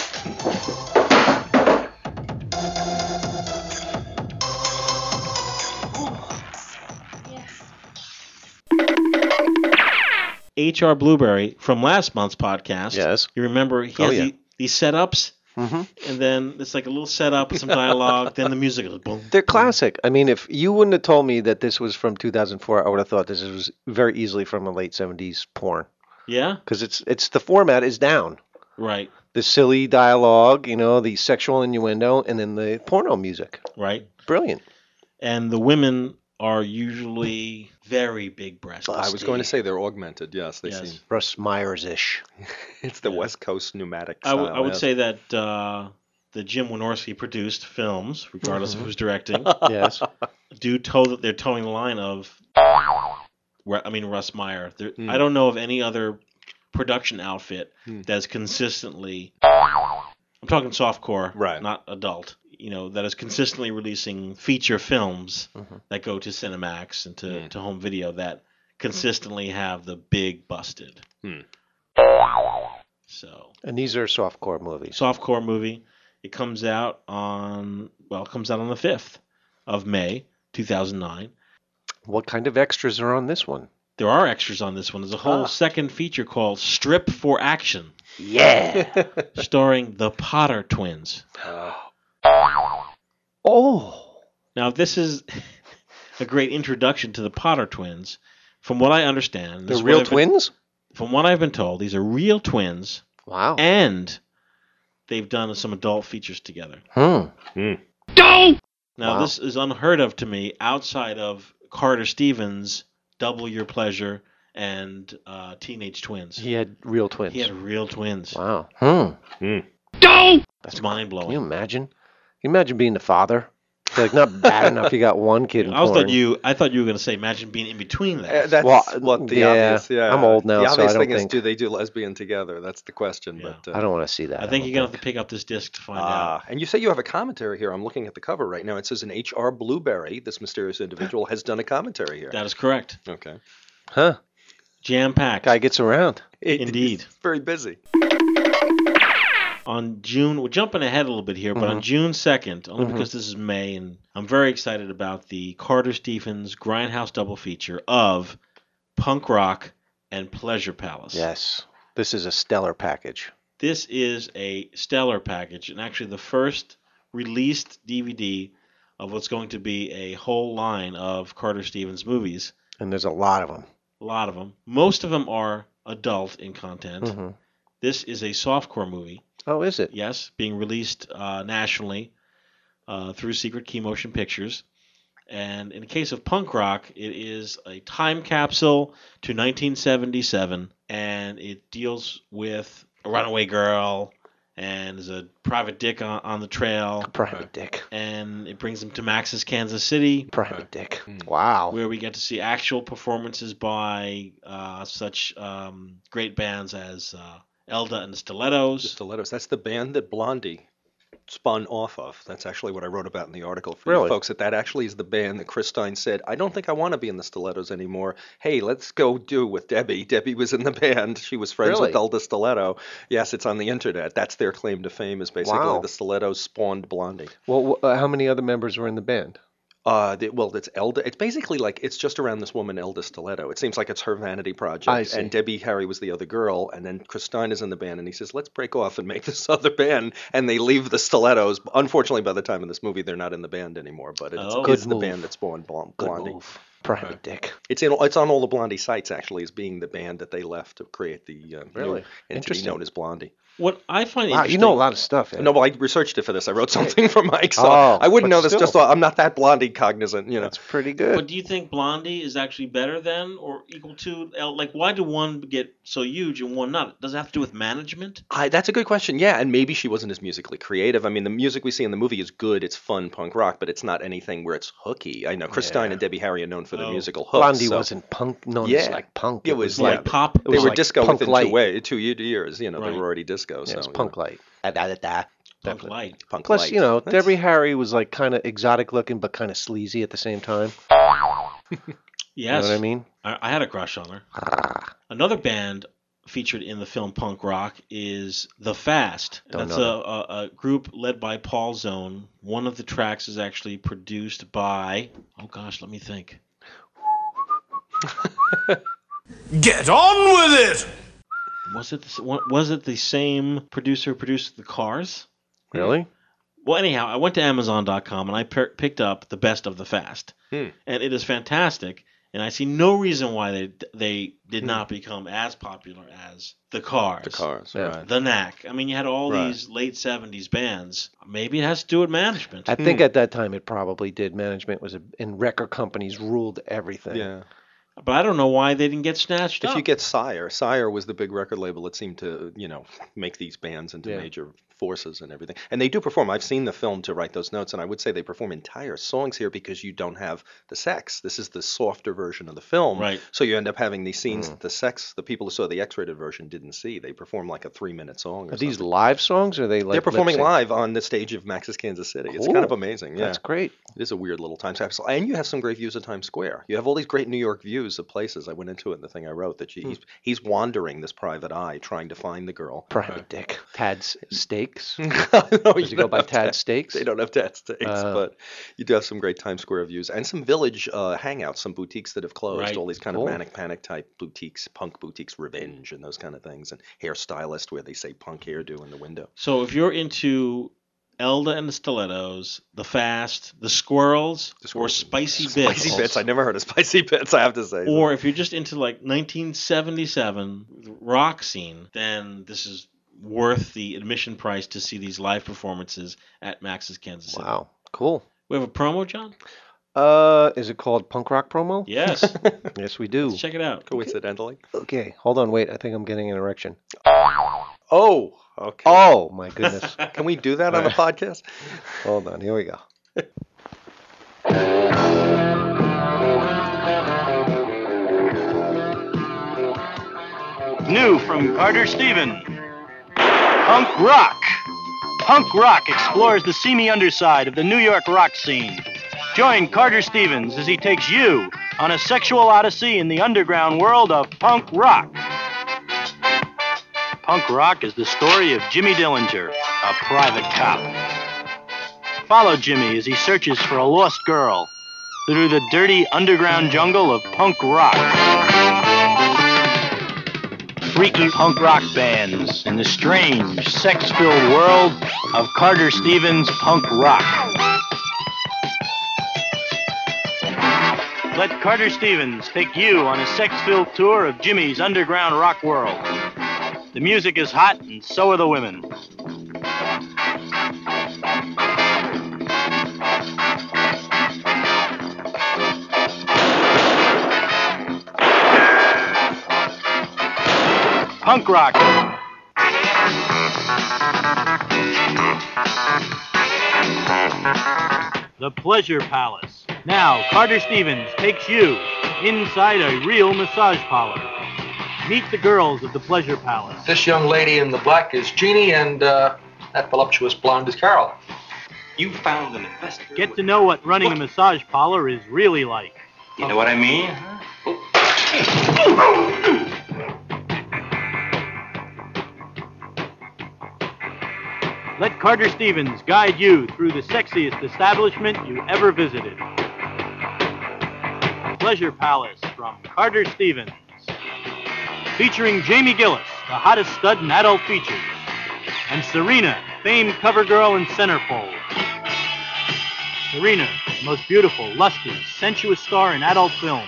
H R Blueberry from last month's podcast. Yes. You remember he Oh, has yeah. the, these setups, Mm-hmm. and then it's like a little setup, some dialogue, then the music goes boom. They're classic. I mean, if you wouldn't have told me that this was from two thousand four, I would have thought this was very easily from a late seventies porn. Yeah, Because it's it's the format is down. right, The silly dialogue, you know, the sexual innuendo, and then the porno music. right. Brilliant. And the women are usually very big breasted. I was going to say they're augmented. Yes, they Yes. seem. Russ Myers-ish. It's the Yeah. West Coast pneumatic I, style. w- I would yes. say that uh, the Jim Wynorski produced films, regardless Mm-hmm. of who's directing, Yes. do toe that they're towing the line of. Ru- I mean Russ Meyer. There, Hmm. I don't know of any other production outfit Hmm. that's consistently. I'm talking softcore, Right. not adult. You know, that is consistently releasing feature films Mhm. that go to Cinemax and to, Hmm. to home video that consistently have the big busted. Hmm. So And these are softcore movies. softcore movie. It comes out on well, it comes out on the fifth of May, two thousand nine. What kind of extras are on this one? There are extras on this one. There's a whole Ah. second feature called Strip for Action, Yeah. starring the Potter twins. Oh. Now, this is a great introduction to the Potter twins. From what I understand, this They're is what real I've been- twins? from what I've been told, these are real twins, Wow. and they've done some adult features together. Hmm. Now, Wow. this is unheard of to me outside of Carter Stevens' Double Your Pleasure and uh, Teenage Twins. He had real twins. He had real twins. Wow. Hmm. That's mind Can you blowing. imagine? Can you imagine being the father? It's like not bad enough you got one kid in I was porn. thought you. I thought you were going to say, imagine being in between Uh, that. that's Well, what the yeah, obvious. Yeah, I'm old now, The so obvious I don't thing is, think- do they do lesbian together? That's the question. Yeah. But uh, I don't want to see that. I think don't you're going to have to pick up this disc to find out. Ah, and you say you have a commentary here. I'm looking at the cover right now. It says an H R Blueberry, this mysterious individual, has done a commentary here. That is correct. Okay. Huh? Jam packed. Guy gets around. It- Indeed. it's very busy. On June, we're jumping ahead a little bit here, but on June second, only Mhm. because this is May, and I'm very excited about the Carter Stephens Grindhouse double feature of Punk Rock and Pleasure Palace. Yes. This is a stellar package. This is a stellar package, and actually the first released D V D of what's going to be a whole line of Carter Stevens movies. And there's a lot of them. A lot of them. Most of them are adult in content. hmm This is a softcore movie. Oh, is it? Yes, being released uh, nationally uh, through Secret Key Motion Pictures. And in the case of Punk Rock, it is a time capsule to nineteen seventy-seven, and it deals with a runaway girl, and there's a private dick on, on the trail, Private dick. and it brings them to Max's Kansas City, Private dick. Wow. where we get to see actual performances by uh, such um, great bands as uh, Elda and the Stilettos. The Stilettos. That's the band that Blondie spun off of. That's actually what I wrote about in the article for Really? you folks, that that actually is the band that Chris Stein said, I don't think I want to be in the Stilettos anymore. Hey, let's go do with Debbie. Debbie was in the band. She was friends Really? with Elda Stiletto. Yes, it's on the internet. That's their claim to fame, is basically Wow. the Stilettos spawned Blondie. Well, wh- uh, how many other members were in the band? Uh, the, well, it's Elda. It's basically like it's just around this woman, Elda Stiletto. It seems like it's her vanity project. I see. And Debbie Harry was the other girl, and then Chris Stein is in the band, and he says, "Let's break off and make this other band." And they leave the Stilettos. Unfortunately, by the time of this movie, they're not in the band anymore. But it's, Oh. it's Good the move. band that spawned Blon- Good Blondie. move. Private Dick. It's in. It's on all the Blondie sites actually, as being the band that they left to create the uh, Really? new entity Interesting. known as Blondie. What I find Wow, interesting. you know a lot of stuff. Ed. No, well, I researched it for this. I wrote something for Mike, so Oh, I wouldn't but know this. Just still. I'm not that Blondie cognizant, you know. That's pretty good. But do you think Blondie is actually better than or equal to? El- Like, why do one get so huge and one not? Does it have to do with management? I, that's a good question. Yeah, and maybe she wasn't as musically creative. I mean, the music we see in the movie is good. It's fun punk rock, but it's not anything where it's hooky. I know Chris Yeah. Stein and Debbie Harry are known for their Oh. musical hooks. Blondie so wasn't punk, known Yeah. as like punk. It was, Like yeah, pop. It they was were like disco punk within light. two, way, two years. You know, they Right. were already disco. Yeah, so it was you punk know. light. Da, da, da, da. Punk Definitely. light. Punk Plus, light. you know, That's- Debbie Harry was like kind of exotic looking, but kind of sleazy at the same time. Yes. You know what I mean? I, I had a crush on her. Another band featured in the film Punk Rock is The Fast. Don't That's a, know a, a group led by Paul Zone. One of the tracks is actually produced by, oh gosh, let me think. Get on with it! Was it the, was it the same producer who produced The Cars? Really? Well, anyhow, I went to Amazon dot com and I per- picked up The Best of The Fast. Hmm. And it is fantastic. And I see no reason why they they did Hmm. not become as popular as The Cars. The Cars, Yeah. right. The Knack. I mean, you had all Right. these late seventies bands. Maybe it has to do with management. I think at that time it probably did. Management was, a, and record companies ruled everything. Yeah. But I don't know why they didn't get snatched If up. you get Sire, Sire was the big record label that seemed to, you know, make these bands into Yeah. major forces and everything. And they do perform. I've seen the film to write those notes, and I would say they perform entire songs here because you don't have the sex. This is the softer version of the film. Right. So you end up having these scenes Mm. that the sex, the people who saw the X-rated version didn't see. They perform like a three-minute song. Or Are these something. live songs or are they like They're performing lip-sync? live on the stage of Max's Kansas City. It's Cool. kind of amazing. Yeah. That's great. It is a weird little time capsule. And you have some great views of Times Square. You have all these great New York views of places. I went into it in the thing I wrote, that she, he's, he's wandering this private eye trying to find the girl. Private Dick. Tad's Steaks. No, Does he go don't by have Tad Steaks? They don't have Tad Steaks, Uh. but you do have some great Times Square views and some village uh, hangouts, some boutiques that have closed. Right. All these kind Cool. of manic panic type boutiques, punk boutiques, Revenge, and those kind of things, and hairstylist where they say punk hairdo in the window. So if you're into Elda and the Stilettos, The Fast, The Squirrels, The or Squirrels. Spicy Bits. Spicy Bits. I never heard of Spicy Bits, I have to say. Or if you're just into like nineteen seventy-seven rock scene, then this is worth the admission price to see these live performances at Max's Kansas City. Wow. Cool. We have a promo, John? Uh, is it called Punk Rock Promo? Yes. Yes, we do. Let's check it out. Coincidentally. Okay, hold on, wait. I think I'm getting an erection. Oh, okay. Oh my goodness. Can we do that on the podcast? Hold on, here we go. New from Carter Stevens. Punk Rock. Punk Rock explores the seamy underside of the New York rock scene. Join Carter Stevens as he takes you on a sexual odyssey in the underground world of punk rock. Punk Rock is the story of Jimmy Dillinger, a private cop. Follow Jimmy as he searches for a lost girl through the dirty underground jungle of punk rock. Freaky punk rock bands in the strange, sex-filled world of Carter Stevens Punk Rock. Let Carter Stevens take you on a sex-filled tour of Jimmy's underground rock world. The music is hot, and so are the women. Punk rock. The Pleasure Palace. Now, Carter Stevens takes you inside a real massage parlor. Meet the girls of the Pleasure Palace. This young lady in the black is Jeannie, and uh, That voluptuous blonde is Carol. You found an investor. Get to know what running a massage parlor is really like. You know what I mean? Let Carter Stevens guide you through the sexiest establishment you ever visited. Pleasure Palace from Carter Stevens. Featuring Jamie Gillis, the hottest stud in adult features. And Serena, famed cover girl and centerfold. Serena, the most beautiful, lusty, sensuous star in adult films.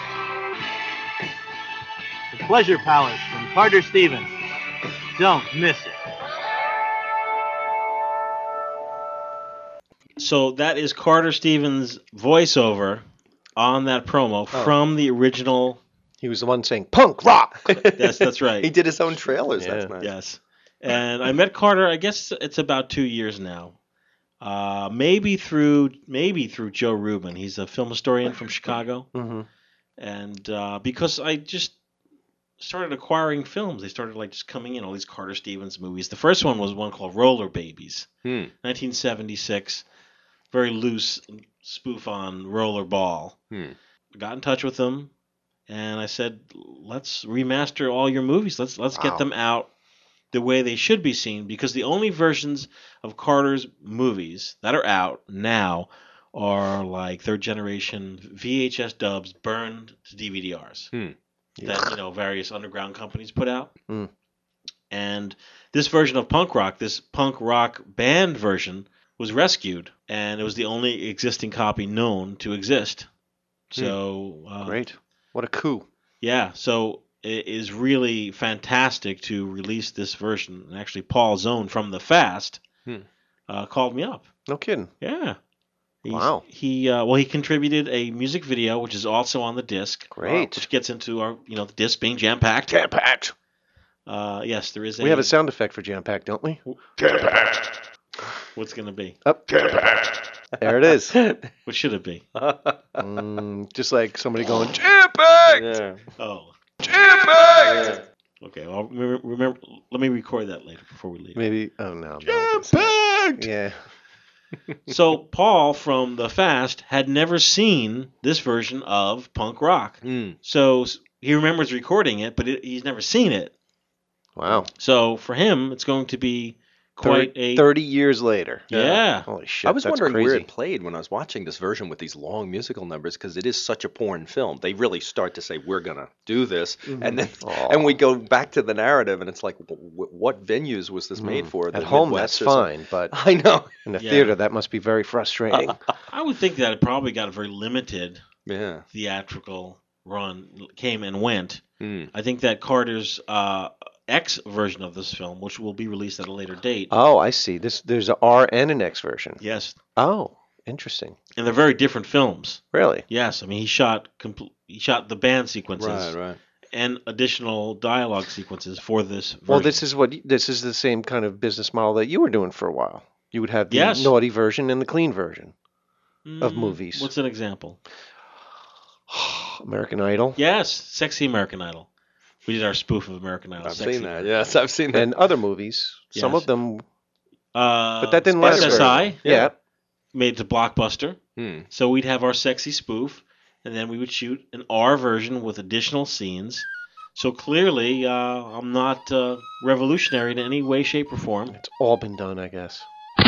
The Pleasure Palace from Carter Stevens. Don't miss it. So that is Carter Stevens' voiceover on that promo Oh. from the original. He was the one saying punk rock. Yes, that's right. He did his own trailers. Yeah. That's nice. Yes. And I met Carter, I guess it's about two years now. Uh, maybe through maybe through Joe Rubin. He's a film historian from Chicago. Mm-hmm. And uh, because I just started acquiring films, they started like just coming in, all these Carter Stevens movies. The first one was one called Roller Babies, Hmm. nineteen seventy-six. Very loose spoof on Rollerball. Hmm. I got in touch with them, and I said, let's remaster all your movies. Let's let's Wow. get them out the way they should be seen, because the only versions of Carter's movies that are out now are like third generation V H S dubs burned to D V D Rs Hmm. that you know various underground companies put out. Hmm. And this version of punk rock, this punk rock band version, was rescued, and it was the only existing copy known to exist. So uh, Great. What a coup. yeah, so it is really fantastic to release this version. And actually, Paul Zone from The Fast Hmm. uh, called me up. No kidding. Yeah. He's, Wow. He uh, well, he contributed a music video, which is also on the disc. Great. Which gets into our, you know, the disc being jam packed. Jam packed. Uh, yes, there is a. We have a sound effect for jam packed, don't we? Jam packed. What's gonna be? Up. There it is. What should it be? Mm, just like somebody going jam packed. Yeah. Oh. Jam packed. Okay. Well, remember, remember. Let me record that later before we leave. Maybe. Oh no. Jam packed. Yeah. So Paul from The Fast had never seen this version of punk rock. Hmm. So s- he remembers recording it, but it, he's never seen it. Wow. So for him, it's going to be quite thirty, a thirty years later. Yeah. Holy shit. I was that's wondering crazy. where it played when I was watching this version with these long musical numbers, because it is such a porn film. They really start to say, we're going to do this. Mm-hmm. And then Aw. and we go back to the narrative, and it's like, w- w- what venues was this made for? At The home, Midwest that's or something? fine, but I know. in the Yeah. theater, that must be very frustrating. I would think that it probably got a very limited Yeah. theatrical run, came and went. Hmm. I think that Carter's uh, X version of this film, which will be released at a later date. Oh, I see. This there's an R and an X version. Yes, Oh, interesting. and they're very different films. Really? Yes, I mean he shot compl- he shot the band sequences Right, right. and additional dialogue sequences for this. Version. Well, this is what this is the same kind of business model that you were doing for a while. You would have the Yes. naughty version and the clean version of Mm, movies. What's an example? American Idol Yes, Sexy American Idol. We did our spoof of American Idol. I've Sexy seen that. American Yes, I've seen that. and other movies. Some Yes. of them, Uh, but that didn't last. S S I very long. Yeah. made it to Blockbuster. Hmm. So we'd have our sexy spoof, and then we would shoot an R version with additional scenes. So clearly, uh, I'm not uh, revolutionary in any way, shape, or form. It's all been done, I guess.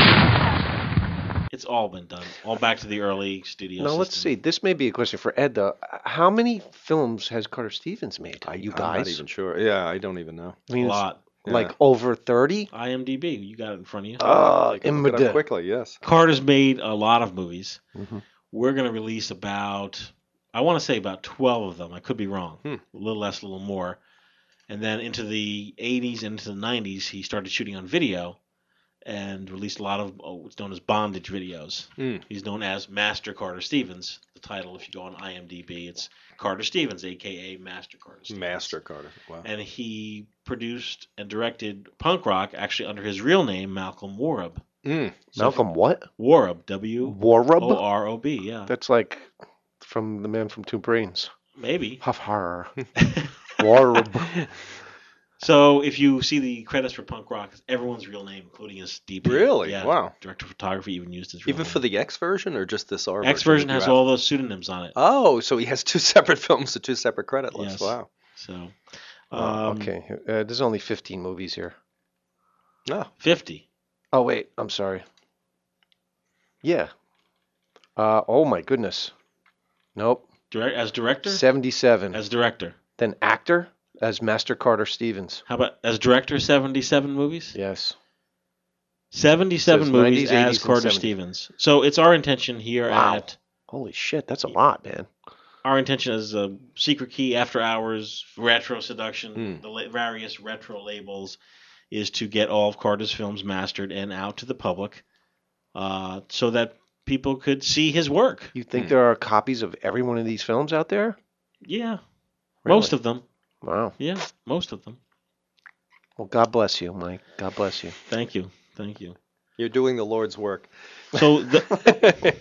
It's all been done. All back to the early studio. Now let's see. This may be a question for Ed, though. How many films has Carter Stevens made? I, you I'm guys? not even sure. Yeah, I don't even know. I mean, A it's lot. like Yeah. over thirty. IMDb, you got it in front of you. Uh, I can look it Imada. up quickly, yes. Carter's made a lot of movies. Mhm. We're going to release about, I want to say about twelve of them. I could be wrong. Hmm. A little less, a little more. And then into the eighties and into the nineties, he started shooting on video and released a lot of oh, what's known as bondage videos. Hmm. He's known as Master Carter Stevens. The title, if you go on IMDb, it's Carter Stevens, a k a. Master Carter Stevens. Master Carter. Wow. And he produced and directed punk rock, actually under his real name, Malcolm Warrob. Mm. Malcolm what? Warrob, W Warrob? O R O B, yeah. That's like from the Man from Two Brains. Maybe. Huff horror. Warrob. So if you see the credits for Punk Rock, it's everyone's real name, including his D P. Really? Yeah, Wow. Director of photography even used his real Even name. for the X version or just this R X version? version has all those pseudonyms on it. Oh, so he has two separate films with two separate credit lists. Yes. Wow. So, Oh, um, okay. Uh, there's only fifteen movies here. No. fifty. Oh, wait. I'm sorry. Yeah. Uh, oh, my goodness. Nope. Direct, as director? seventy-seven. As director. Then actor as Master Carter Stevens. How about as director, seventy-seven movies? Yes. seventy-seven Says movies nineties, as eighties, and Carter seventies. Stevens. So it's our intention here Wow. at Holy shit, that's a lot, man. our intention as a Secret Key, After Hours, Retro Seduction, Hmm. the la- various retro labels, is to get all of Carter's films mastered and out to the public, uh, so that people could see his work. You think there are copies of every one of these films out there? Yeah, Really? most of them. Wow. Yeah, most of them. Well, God bless you, Mike. God bless you. Thank you, thank you. You're doing the Lord's work. So, the,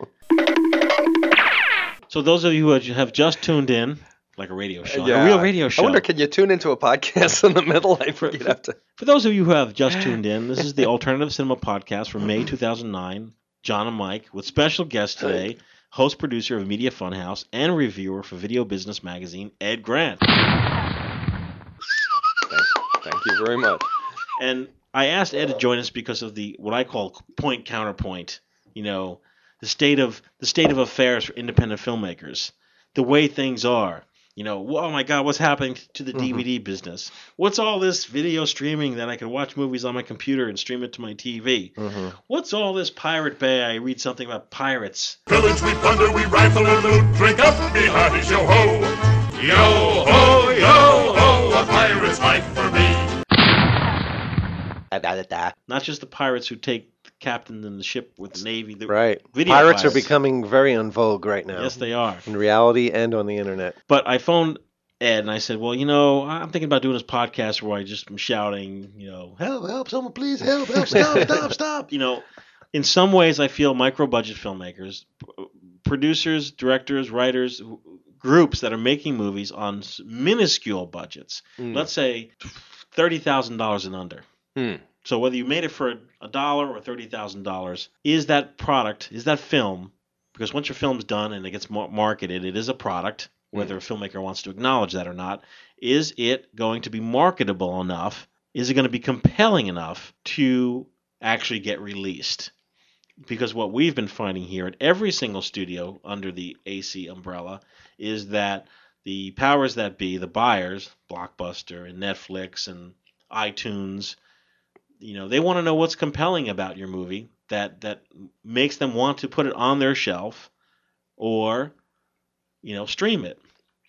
so those of you who have just tuned in, like a radio show, like a real radio show. I wonder, can you tune into a podcast in the middle? I For, you'd have to. for those of you who have just tuned in, this is the Alternative Cinema Podcast for May two thousand nine. John and Mike with special guest today, host producer of Media Funhouse and reviewer for Video Business Magazine, Ed Grant. Thank, thank you very much. And I asked Ed to join us because of the what I call point counterpoint. You know, the state of the state of affairs for independent filmmakers, the way things are. You know, oh my God, what's happening to the D V D business? What's all this video streaming that I can watch movies on my computer and stream it to my T V? Mm-hmm. What's all this Pirate Bay? I read something about pirates. Pillage, we plunder, we rifle and loot. Drink up, me hearties, yo ho! Yo ho, yo ho! A pirate's life for me. Not just the pirates who take the captain and the ship with the Navy. The Right. Video Pirates are pirates. becoming very en vogue right now. Yes, they are. In reality and on the internet. But I phoned Ed and I said, well, you know, I'm thinking about doing this podcast where I just am shouting, you know, help, help, someone please help, help, stop, stop, stop. You know, in some ways I feel micro-budget filmmakers, p- producers, directors, writers, who- groups that are making movies on s- minuscule budgets, Mm. let's say thirty thousand dollars and under. Hmm. So whether you made it for a dollar or thirty thousand dollars, is that product, is that film, because once your film's done and it gets mar- marketed, it is a product, whether a filmmaker wants to acknowledge that or not, is it going to be marketable enough? Is it going to be compelling enough to actually get released? Because what we've been finding here at every single studio under the A C umbrella is that the powers that be, the buyers, Blockbuster and Netflix and iTunes, you know, they want to know what's compelling about your movie that that makes them want to put it on their shelf or, you know, stream it.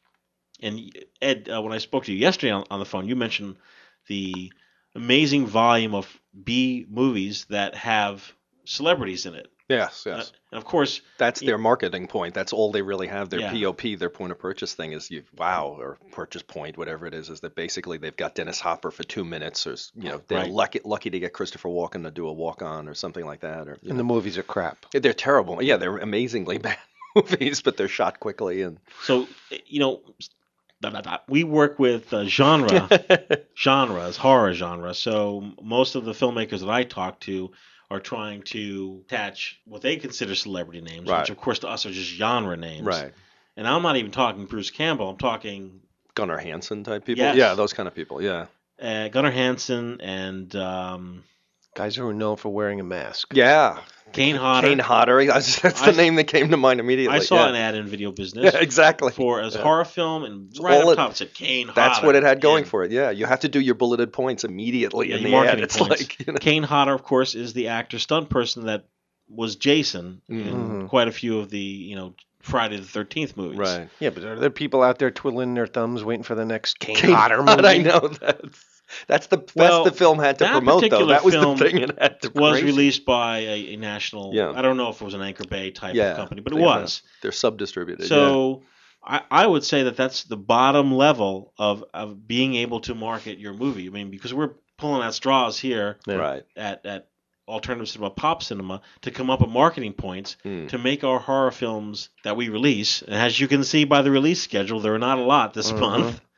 And Ed, uh, when I spoke to you yesterday on, on the phone, you mentioned the amazing volume of B movies that have celebrities in it. Yes, yes. Uh, and of course, that's their marketing point. That's all they really have. Their Yeah. P O P, their point of purchase thing is you wow or purchase point, whatever it is, is that basically they've got Dennis Hopper for two minutes, or you know they're Right. lucky lucky to get Christopher Walken to do a walk on or something like that. Or you And know. the movies are crap. They're terrible. Yeah, they're amazingly bad movies, but they're shot quickly and So, you know, blah, blah, blah. we work with uh, genre, genres, horror genre. So most of the filmmakers that I talk to are trying to attach what they consider celebrity names, Right. which of course to us are just genre names. Right. And I'm not even talking Bruce Campbell. I'm talking Gunnar Hansen type people. Yes. Yeah, those kind of people. Yeah. uh, Gunnar Hansen and um, Guys who are known for wearing a mask. Yeah. Kane Hodder. Kane Hodder. That's the I- name that came to mind immediately. I saw yeah. an ad in Video Business. Yeah, exactly. For as Yeah. horror film, and right all up it- top it said Kane Hodder. That's what it had going And- for it. Yeah, you have to do your bulleted points immediately Yeah, in your the ad. marketing It's points. like you know. Kane Hodder, of course, is the actor stunt person that was Jason in Mhm. quite a few of the you know Friday the thirteenth movies. Right. Yeah, but are there people out there twiddling their thumbs waiting for the next Kane, Kane Hodder Hodder, movie? I know that's that's the that's Well, the film had to that promote though. particular That was film the thing it had to Was crazy. released by a, a national. Yeah. I don't know if it was an Anchor Bay type yeah, of company, but it they have a- was. They're sub distributed. So I, I would say that that's the bottom level of, of being able to market your movie. I mean, because we're pulling at straws here yeah. Right. at, at Alternative Cinema, Pop Cinema, to come up with marketing points Hmm. to make our horror films that we release. And as you can see by the release schedule, there are not a lot this Mhm. month.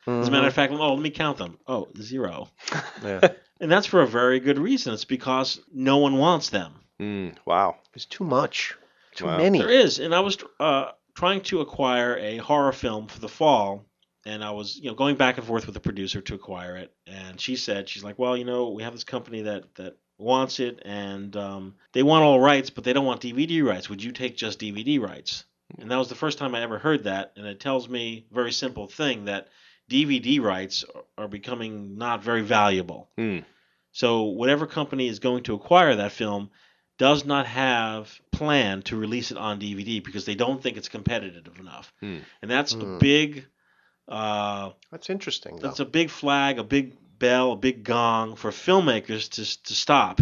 As a matter of fact, oh, let me count them. Oh, zero. Yeah. And that's for a very good reason. It's because no one wants them. Mm, wow. There's too much. Too Wow. many. There is, and I was uh, trying to acquire a horror film for the fall, and I was, you know, going back and forth with the producer to acquire it. And she said, she's like, well, you know, we have this company that that wants it, and um, they want all rights, but they don't want D V D rights. Would you take just D V D rights? And that was the first time I ever heard that, and it tells me a very simple thing, that D V D rights are becoming not very valuable. Mm. So whatever company is going to acquire that film does not have planned to release it on D V D because they don't think it's competitive enough. Hmm. And that's Hmm. a big uh, That's interesting, though. that's a big flag, a big bell, a big gong for filmmakers to to stop.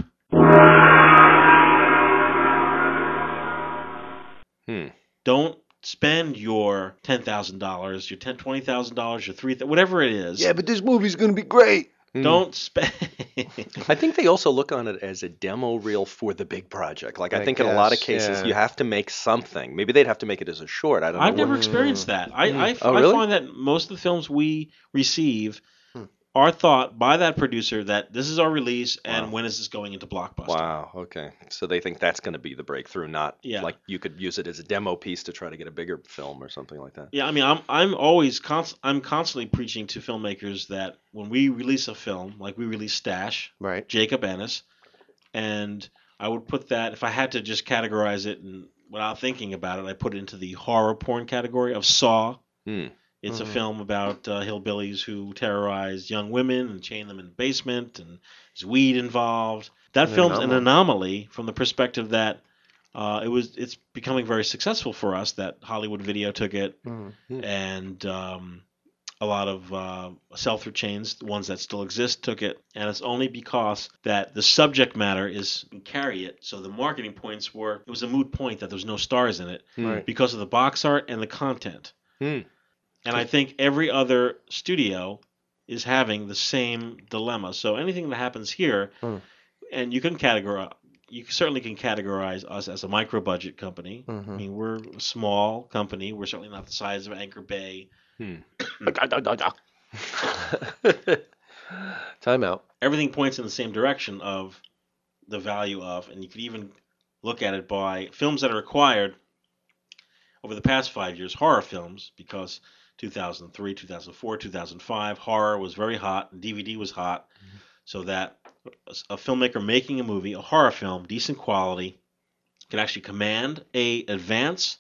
Hmm. Don't spend your ten thousand dollars, your ten twenty thousand dollars, your three, whatever it is. Yeah, but this movie's going to be great. Don't spend. I think they also look on it as a demo reel for the big project. Like I, I think in a lot of guess, cases yeah. you have to make something. Maybe they'd have to make it as a short. I don't know. I've never what- experienced that. I, I, Oh, I really? find that most of the films we receive Hmm. are thought by that producer that this is our release and when is this going into Blockbuster. Wow. Okay. So they think that's going to be the breakthrough, not Yeah. like you could use it as a demo piece to try to get a bigger film or something like that. Yeah, I mean, I'm I'm always const- I'm constantly preaching to filmmakers that when we release a film, like we release Stash, Right. Jacob Ennis, and I would put that, if I had to just categorize it and without thinking about it, I put it into the horror porn category of Saw. Hmm. It's Mhm. a film about uh, hillbillies who terrorize young women and chain them in the basement, and there's weed involved. That An film's an anomaly. anomaly from the perspective that uh, it was it's becoming very successful for us. That Hollywood Video took it, Mhm. and um, a lot of uh, sell-through chains, the ones that still exist, took it. And it's only because that the subject matter is carry it. So the marketing points were, it was a moot point that there was no stars in it Right. because of the box art and the content. Hmm. And I think every other studio is having the same dilemma. So anything that happens here, Hmm. and you can categorize, you certainly can categorize us as a micro budget company. I Mhm. mean, we're a small company. We're certainly not the size of Anchor Bay. Hmm. Time out. Everything points in the same direction of the value of, and you could even look at it by films that are acquired over the past five years, horror films, because two thousand three, two thousand four, two thousand five, horror was very hot, and D V D was hot, so that a, a filmmaker making a movie, a horror film, decent quality, could actually command a advance.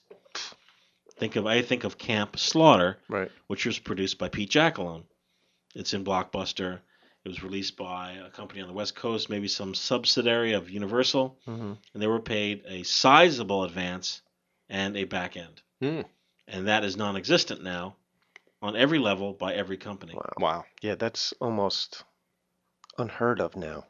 Think of I think of Camp Slaughter, Right. which was produced by Pete Jackalone. It's in Blockbuster. It was released by a company on the West Coast, maybe some subsidiary of Universal, Mhm. and they were paid a sizable advance and a back end. Hmm. And that is non-existent now on every level by every company. Wow. Wow. Yeah, that's almost unheard of now.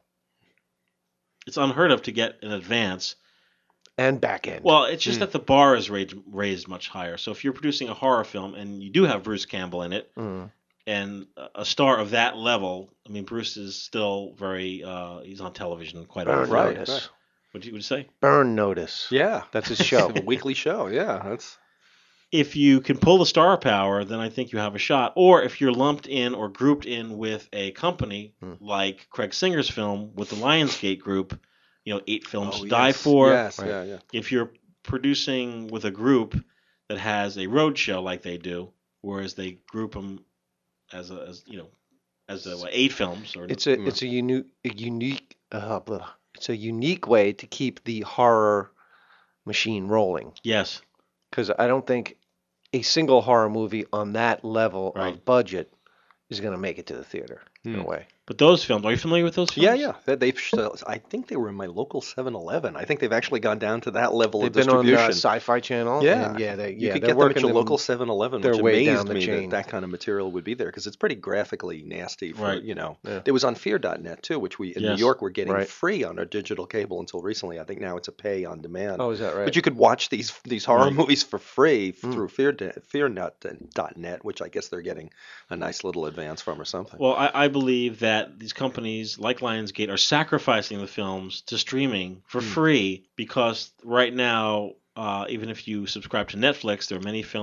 It's unheard of to get an advance. And back end. Well, it's just Hmm. that the bar is raised, raised much higher. So if you're producing a horror film and you do have Bruce Campbell in it, Mm. and a star of that level, I mean, Bruce is still very, uh, he's on television quite Burn often. Right, notice. right. What do you would say? Burn notice. Yeah. That's his show. A weekly show. Yeah. That's. If you can pull the star power, then I think you have a shot. Or if you're lumped in or grouped in with a company Hmm. like Craig Singer's film with the Lionsgate Group, you know, eight films Oh, to die yes. for. Yes. Right. Yeah. Yeah. If you're producing with a group that has a road show like they do, whereas they group them as a, as you know, as a, what, eight films or It's a it's a unique a unique uh, blah. It's a unique way to keep the horror machine rolling. yes, Because I don't think a single horror movie on that level Right. of budget is going to make it to the theater. No Hmm. way. but those films, are you familiar with those films? Yeah, yeah. They- They've. I think they were in my local seven eleven. I think they've actually gone down to that level They've of been on distribution. the Sci-Fi Channel. Yeah, and yeah, they, you yeah, could they're get them at working your them- local seven eleven, their which way amazed down the me chain. that that kind of material would be there because it's pretty graphically nasty. For, Right. You know, Yeah. it was on fear dot net too, which we in Yes. New York were getting Right. free on our digital cable until recently. I think now it's a pay on demand. Oh, is that right? But you could watch these these horror Right. movies for free Hmm. through fear fear dot net, which I guess they're getting a nice little advance from or something. Well, I, I believe that these companies like Lionsgate are sacrificing the films to streaming for Hmm. free because right now, uh, even if you subscribe to Netflix, there are many films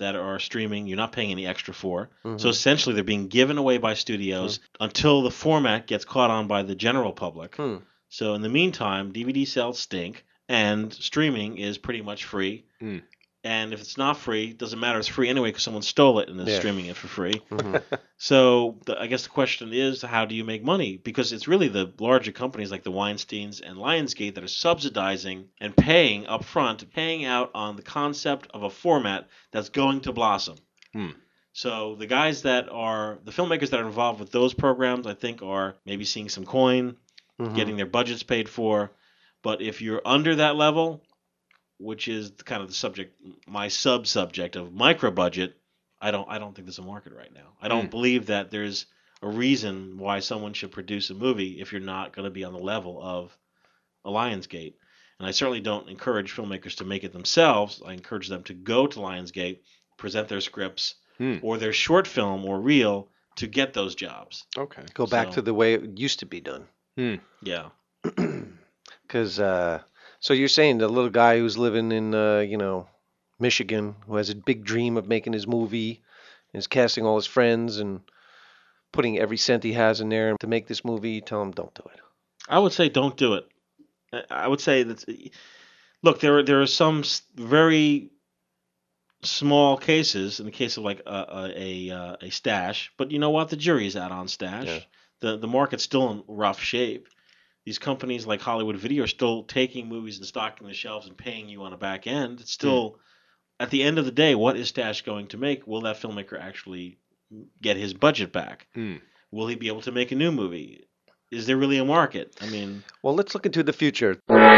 that are streaming, you're not paying any extra for. Mhm. So essentially, they're being given away by studios until the format gets caught on by the general public. Hmm. So in the meantime, D V D sales stink, and streaming is pretty much free. Mm. And if it's not free, it doesn't matter. It's free anyway because someone stole it and is Yeah. streaming it for free. Mhm. So the, I guess the question is, how do you make money? Because it's really the larger companies like the Weinsteins and Lionsgate that are subsidizing and paying up front, paying out on the concept of a format that's going to blossom. Hmm. So the guys that are, the filmmakers that are involved with those programs, I think are maybe seeing some coin, Mhm. getting their budgets paid for. But if you're under that level, which is kind of the subject, my sub-subject of micro budget, I don't, I don't think there's a market right now. I don't Hmm. believe that there's a reason why someone should produce a movie if you're not going to be on the level of a Lionsgate. And I certainly don't encourage filmmakers to make it themselves. I encourage them to go to Lionsgate, present their scripts Hmm. or their short film or reel to get those jobs. Okay. Go back So- to the way it used to be done. Hmm. Yeah. Because, uh, so you're saying the little guy who's living in, uh, you know, Michigan, who has a big dream of making his movie, and is casting all his friends and putting every cent he has in there to make this movie, tell him don't do it. I would say don't do it. I- I would say that, look, there are, there are some s- very small cases, in the case of like a a, a, uh, a Stash, but you know what? The jury's out on Stash. Yeah. The the market's still in rough shape. These companies like Hollywood Video are still taking movies and stocking the shelves and paying you on a back end. It's still, at the end of the day, what is Stash going to make? Will that filmmaker actually get his budget back? Hmm. Will he be able to make a new movie? Is there really a market? I mean, Well, let's look into the future.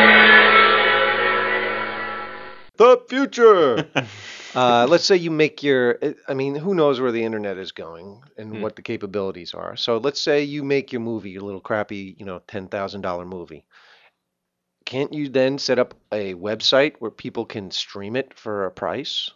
The future. uh, let's say you make your. I mean, who knows where the internet is going and Hmm. what the capabilities are. So let's say you make your movie, your little crappy, you know, ten thousand dollar movie. Can't you then set up a website where people can stream it for a price?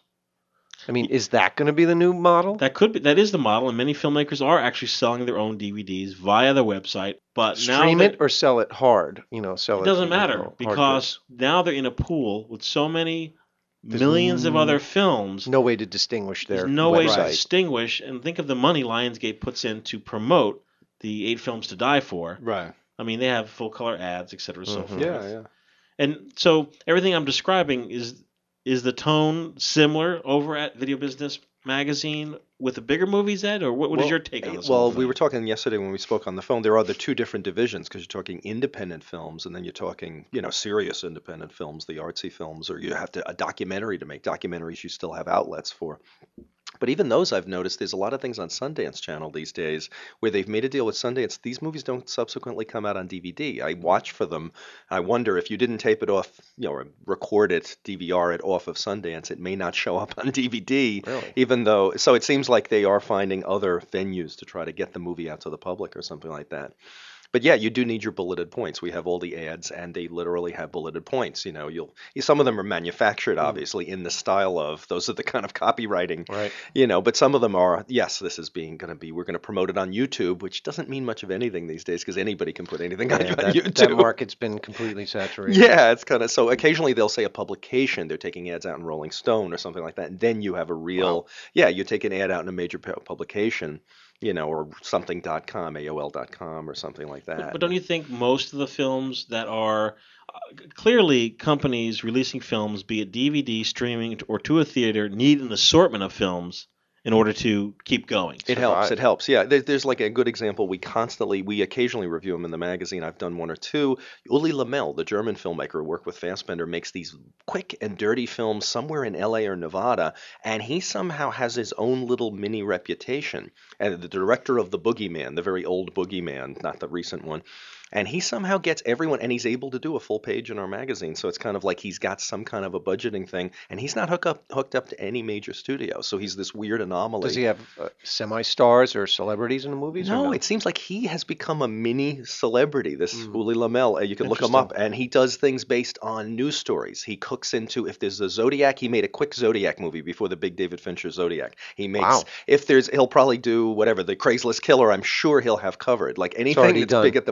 I mean, is that going to be the new model? that could be that is the model, and many filmmakers are actually selling their own D V Ds via their website. But now Stream that- it or sell it hard? You know, sell it. it doesn't you know, matter hard because now they're in a pool with so many There's millions of n- other films. goods. No way to distinguish their There's no way to website. distinguish. And think of the money Lionsgate puts in to promote the Eight Films to Die For. Right. I mean, they have full color ads, et cetera, so Mhm. forth. Yeah, yeah. And so everything I'm describing is is the tone similar over at Video Business Magazine with the bigger movies, Ed, or what, what is Well, your take on this? Well, whole we thing? were talking yesterday when we spoke on the phone. There are the two different divisions because you're talking independent films, and then you're talking, you know, serious independent films, the artsy films, or you have to a documentary to make documentaries. You still have outlets for. But even those, I've noticed, there's a lot of things on Sundance Channel these days where they've made a deal with Sundance. These movies don't subsequently come out on D V D. I watch for them. I wonder if you didn't tape it off, you know, or record it, D V R it off of Sundance, it may not show up on D V D. Really? Even though, so it seems like they are finding other venues to try to get the movie out to the public or something like that. But yeah, you do need your bulleted points. We have all the ads, and they literally have bulleted points. You know, you'll some of them are manufactured, obviously, in the style of those are the kind of copywriting, Right. you know. But some of them are, yes, this is being going to be. We're going to promote it on YouTube, which doesn't mean much of anything these days because anybody can put anything on Yeah, on that, YouTube. that market's been completely saturated. Yeah, it's kind of so. Occasionally they'll say a publication. They're taking ads out in Rolling Stone or something like that, and then you have a real. Yeah, you take an ad out in a major pu- publication, you know, or something dot com, A O L dot com, or something like that. But, but don't you think most of the films that are uh, clearly companies releasing films, be it D V D, streaming, or to a theater, need an assortment of films in order to keep going? It helps. It helps. Yeah, there, there's like a good example. We constantly, we occasionally review them in the magazine. I've done one or two. Uli Lamel, the German filmmaker who worked with Fassbender, makes these quick and dirty films somewhere in L A or Nevada, and he somehow has his own little mini reputation. And the director of The Boogeyman, the very old Boogeyman, not the recent one, and he somehow gets everyone, and he's able to do a full page in our magazine. So it's kind of like he's got some kind of a budgeting thing, and he's not hook up, hooked up to any major studio. So he's this weird anomaly. Does he have uh, semi-stars or celebrities in the movies? or No, no? it seems like he has become a mini celebrity, this Uli Lamel. Uh, You can look him up, and he does things based on news stories. He cooks into, if there's a Zodiac, he made a quick Zodiac movie before the big David Fincher Zodiac. He makes, Wow. if there's, he'll probably do whatever, the Craigslist Killer, I'm sure he'll have covered. Like anything already that's done. big at the They're moment. working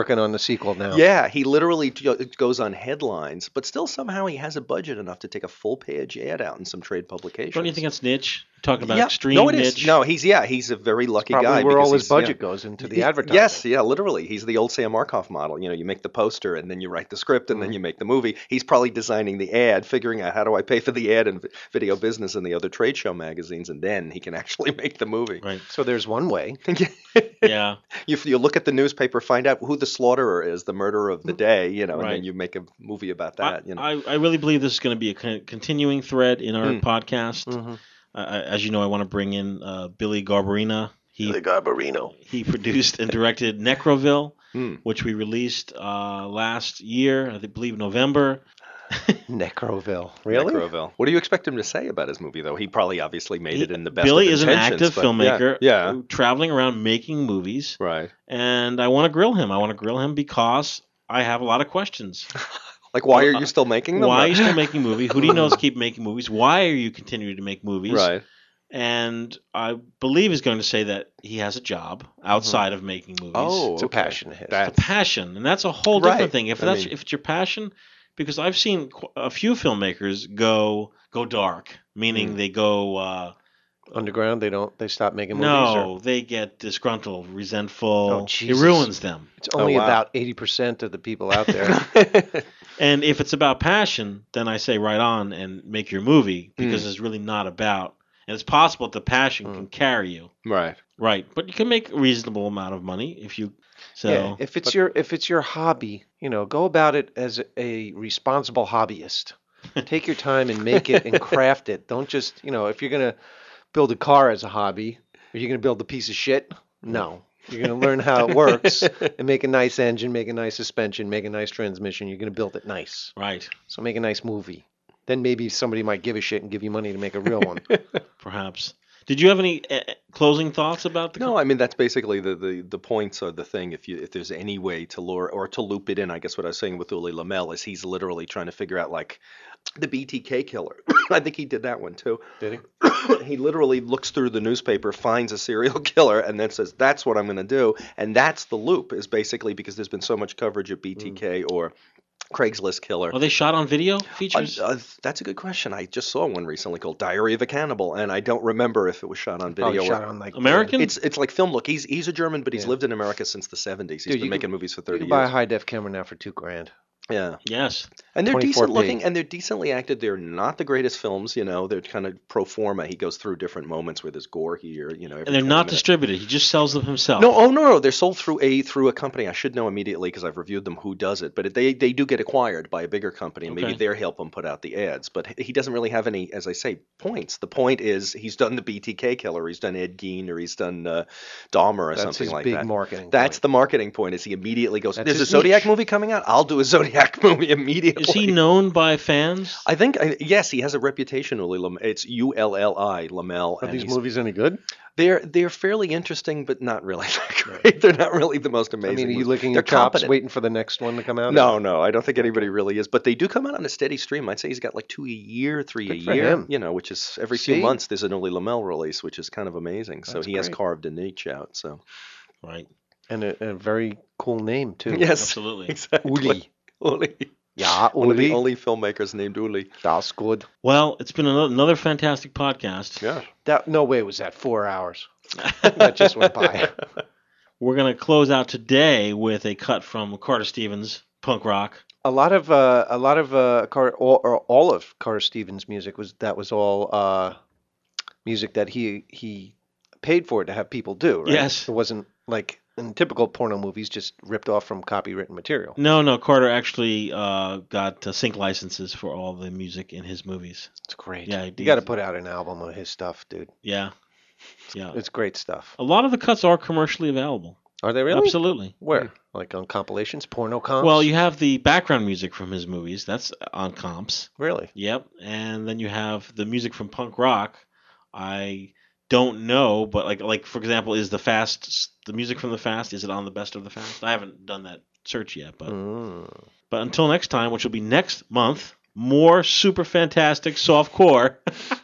working on the sequel now. Yeah, he literally t- goes on headlines, but still somehow he has a budget enough to take a full page ad out in some trade publications. Don't you think that's niche? Talking about yeah. extreme no, it niche. is. No, he's yeah, he's a very lucky Probably guy. where because all his he's- budget yeah. goes into the He- advertising. Yes, yeah, literally. He's the old Sam Markoff model. You know, you make the poster and then you write the script and then you make the movie. He's probably designing the ad, figuring out how do I pay for the ad in v- video business and the other trade show magazines, and then he can actually make the movie. Right. So there's one way. Yeah. You, you look at the newspaper, find out who the slaughterer is, the murderer of the day, you know, and Right. then you make a movie about that. you know. I, I really believe this is going to be a con- continuing thread in our Mm. podcast. Mhm. Uh, as you know, I want to bring in uh, Billy Garbarino. He, Billy Garbarino. He produced and directed Necroville, Mm. which we released uh, last year, I believe November. Necroville. Really? Necroville. What do you expect him to say about his movie, though? He probably obviously made it in the best Billy of is an intentions, active but- filmmaker, Yeah. yeah. traveling around making movies, Right. and I want to grill him. I want to grill him because I have a lot of questions. Like, why are you still making them? Why are you still making movies? Who do you know is keep making movies? Why are you continuing to make movies? Right. And I believe he's going to say that he has a job outside of making movies. Oh, It's a okay. passion of his. It's a passion, and that's a whole different Right. thing. If I that's mean- if it's your passion, because I've seen qu- a few filmmakers go go dark, meaning Mm. they go. Uh, Underground, they don't. They stop making movies. no, or- they get disgruntled, resentful. Oh, it Jesus. ruins them. It's only wow. about eighty percent of the people out there. And if it's about passion, then I say right on and make your movie because it's really not about. And it's possible that the passion can carry you. Right. Right, but you can make a reasonable amount of money if you. So yeah, if it's your if it's your hobby, you know, go about it as a, a responsible hobbyist. Take your time and make it and craft it. Don't just, you know, if you're gonna build a car as a hobby, are you gonna build a piece of shit? No. You're gonna learn how it works and make a nice engine, make a nice suspension, make a nice transmission. You're gonna build it nice. right, So make a nice movie. Then maybe somebody might give a shit and give you money to make a real one. perhaps. Did you have any uh, closing thoughts about the? No, I mean that's basically the, the, the points are the thing. If you if there's any way to lure or to loop it in, I guess what I was saying with Uli Lamel is he's literally trying to figure out like the B T K killer. I think he did that one too. Did he? He literally looks through the newspaper, finds a serial killer, and then says, "That's what I'm going to do." And that's the loop. Is basically because there's been so much coverage of B T K or Craigslist killer. Are they shot on video Uh, features? uh, that's a good question. I just saw one recently called Diary of a Cannibal, and I don't remember if it was shot on video. Probably or shot on like American? It's it's like film look. He's he's a German, but he's Yeah. lived in America since the seventies. He's Dude, been you making can- movies for You thirty can buy a years. high def camera now for two grand. Yeah, Yes. and they're twenty-four decent P. looking, and they're decently acted. They're not the greatest films, you know. They're kind of pro forma. He goes through different moments where there's gore here, you know. every And they're twenty not minutes. distributed. He just sells them himself. No, oh no, no, they're sold through a through a company. I should know immediately because I've reviewed them. Who does it? But they they do get acquired by a bigger company, and maybe Okay. they're help him put out the ads. But he doesn't really have any, as I say, points. The point is he's done the B T K killer, he's done Ed Gein, or he's done uh, Dahmer, or That's something his like big that. marketing That's point. the marketing point. Is he immediately goes? That's There's a his Zodiac niche. movie coming out. I'll do a Zodiac movie immediately. Is he known by fans? I think I, yes, he has a reputation. Uli Lam- It's U L L I Lamel. Are and these he's- movies any good? They're they're fairly interesting, but not really that great. They're not really the most I amazing. mean, are you movies. licking They're your chops, competent. waiting for the next one to come out? No, no, I don't think anybody really is. But they do come out on a steady stream. I'd say he's got like two a year, three Good a for year. him. You know, which is every See? few months there's an Uli Lamel release, which is kind of amazing. So That's he has great. carved a niche out. So Right. And a, a very cool name too. yes, Absolutely. exactly. Uli. Uli. Yeah, One of the Uli. only filmmakers named Uli. That's good. Well, it's been another, another fantastic podcast. Yeah. That no way was that four hours. That just went by. We're going to close out today with a cut from Carter Stevens, Punk Rock. A lot of uh, a lot of uh, Car- all, or all of Carter Stevens' music was that was all uh, music that he he paid for to have people do. Right? Yes. It wasn't like in typical porno movies, just ripped off from copywritten material. No, no, Carter actually uh, got uh, sync licenses for all the music in his movies. It's great. Yeah, he you did. got to put out an album of his stuff, dude. Yeah. Yeah. It's great stuff. A lot of the cuts are commercially available. Are they really? Absolutely. Where? Like on compilations, porno comps? Well, you have the background music from his movies. That's on comps. Really? Yep. And then you have the music from Punk Rock. I don't know, but like like for example, is the Fast the music from the Fast? Is it on the Best of the Fast? I haven't done that search yet, but Mm. but until next time, which will be next month, more super fantastic soft core.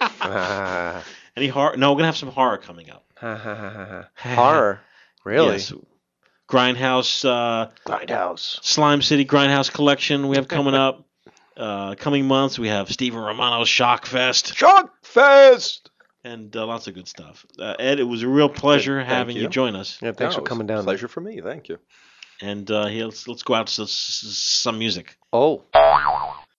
Ah. Any horror? No, we're gonna have some horror coming up. Horror? Really? Yes. Grindhouse. Uh, Grindhouse. Slime City Grindhouse collection we have coming up. Uh, coming months, we have Steven Romano's Shock Fest. Shock Fest! And uh, lots of good stuff. Uh, Ed, it was a real pleasure Thank having you. you. join us. Yeah, thanks No, for it was coming a down. Pleasure for me. Thank you. And uh, here, let's, let's go out to s- s- some music. Oh.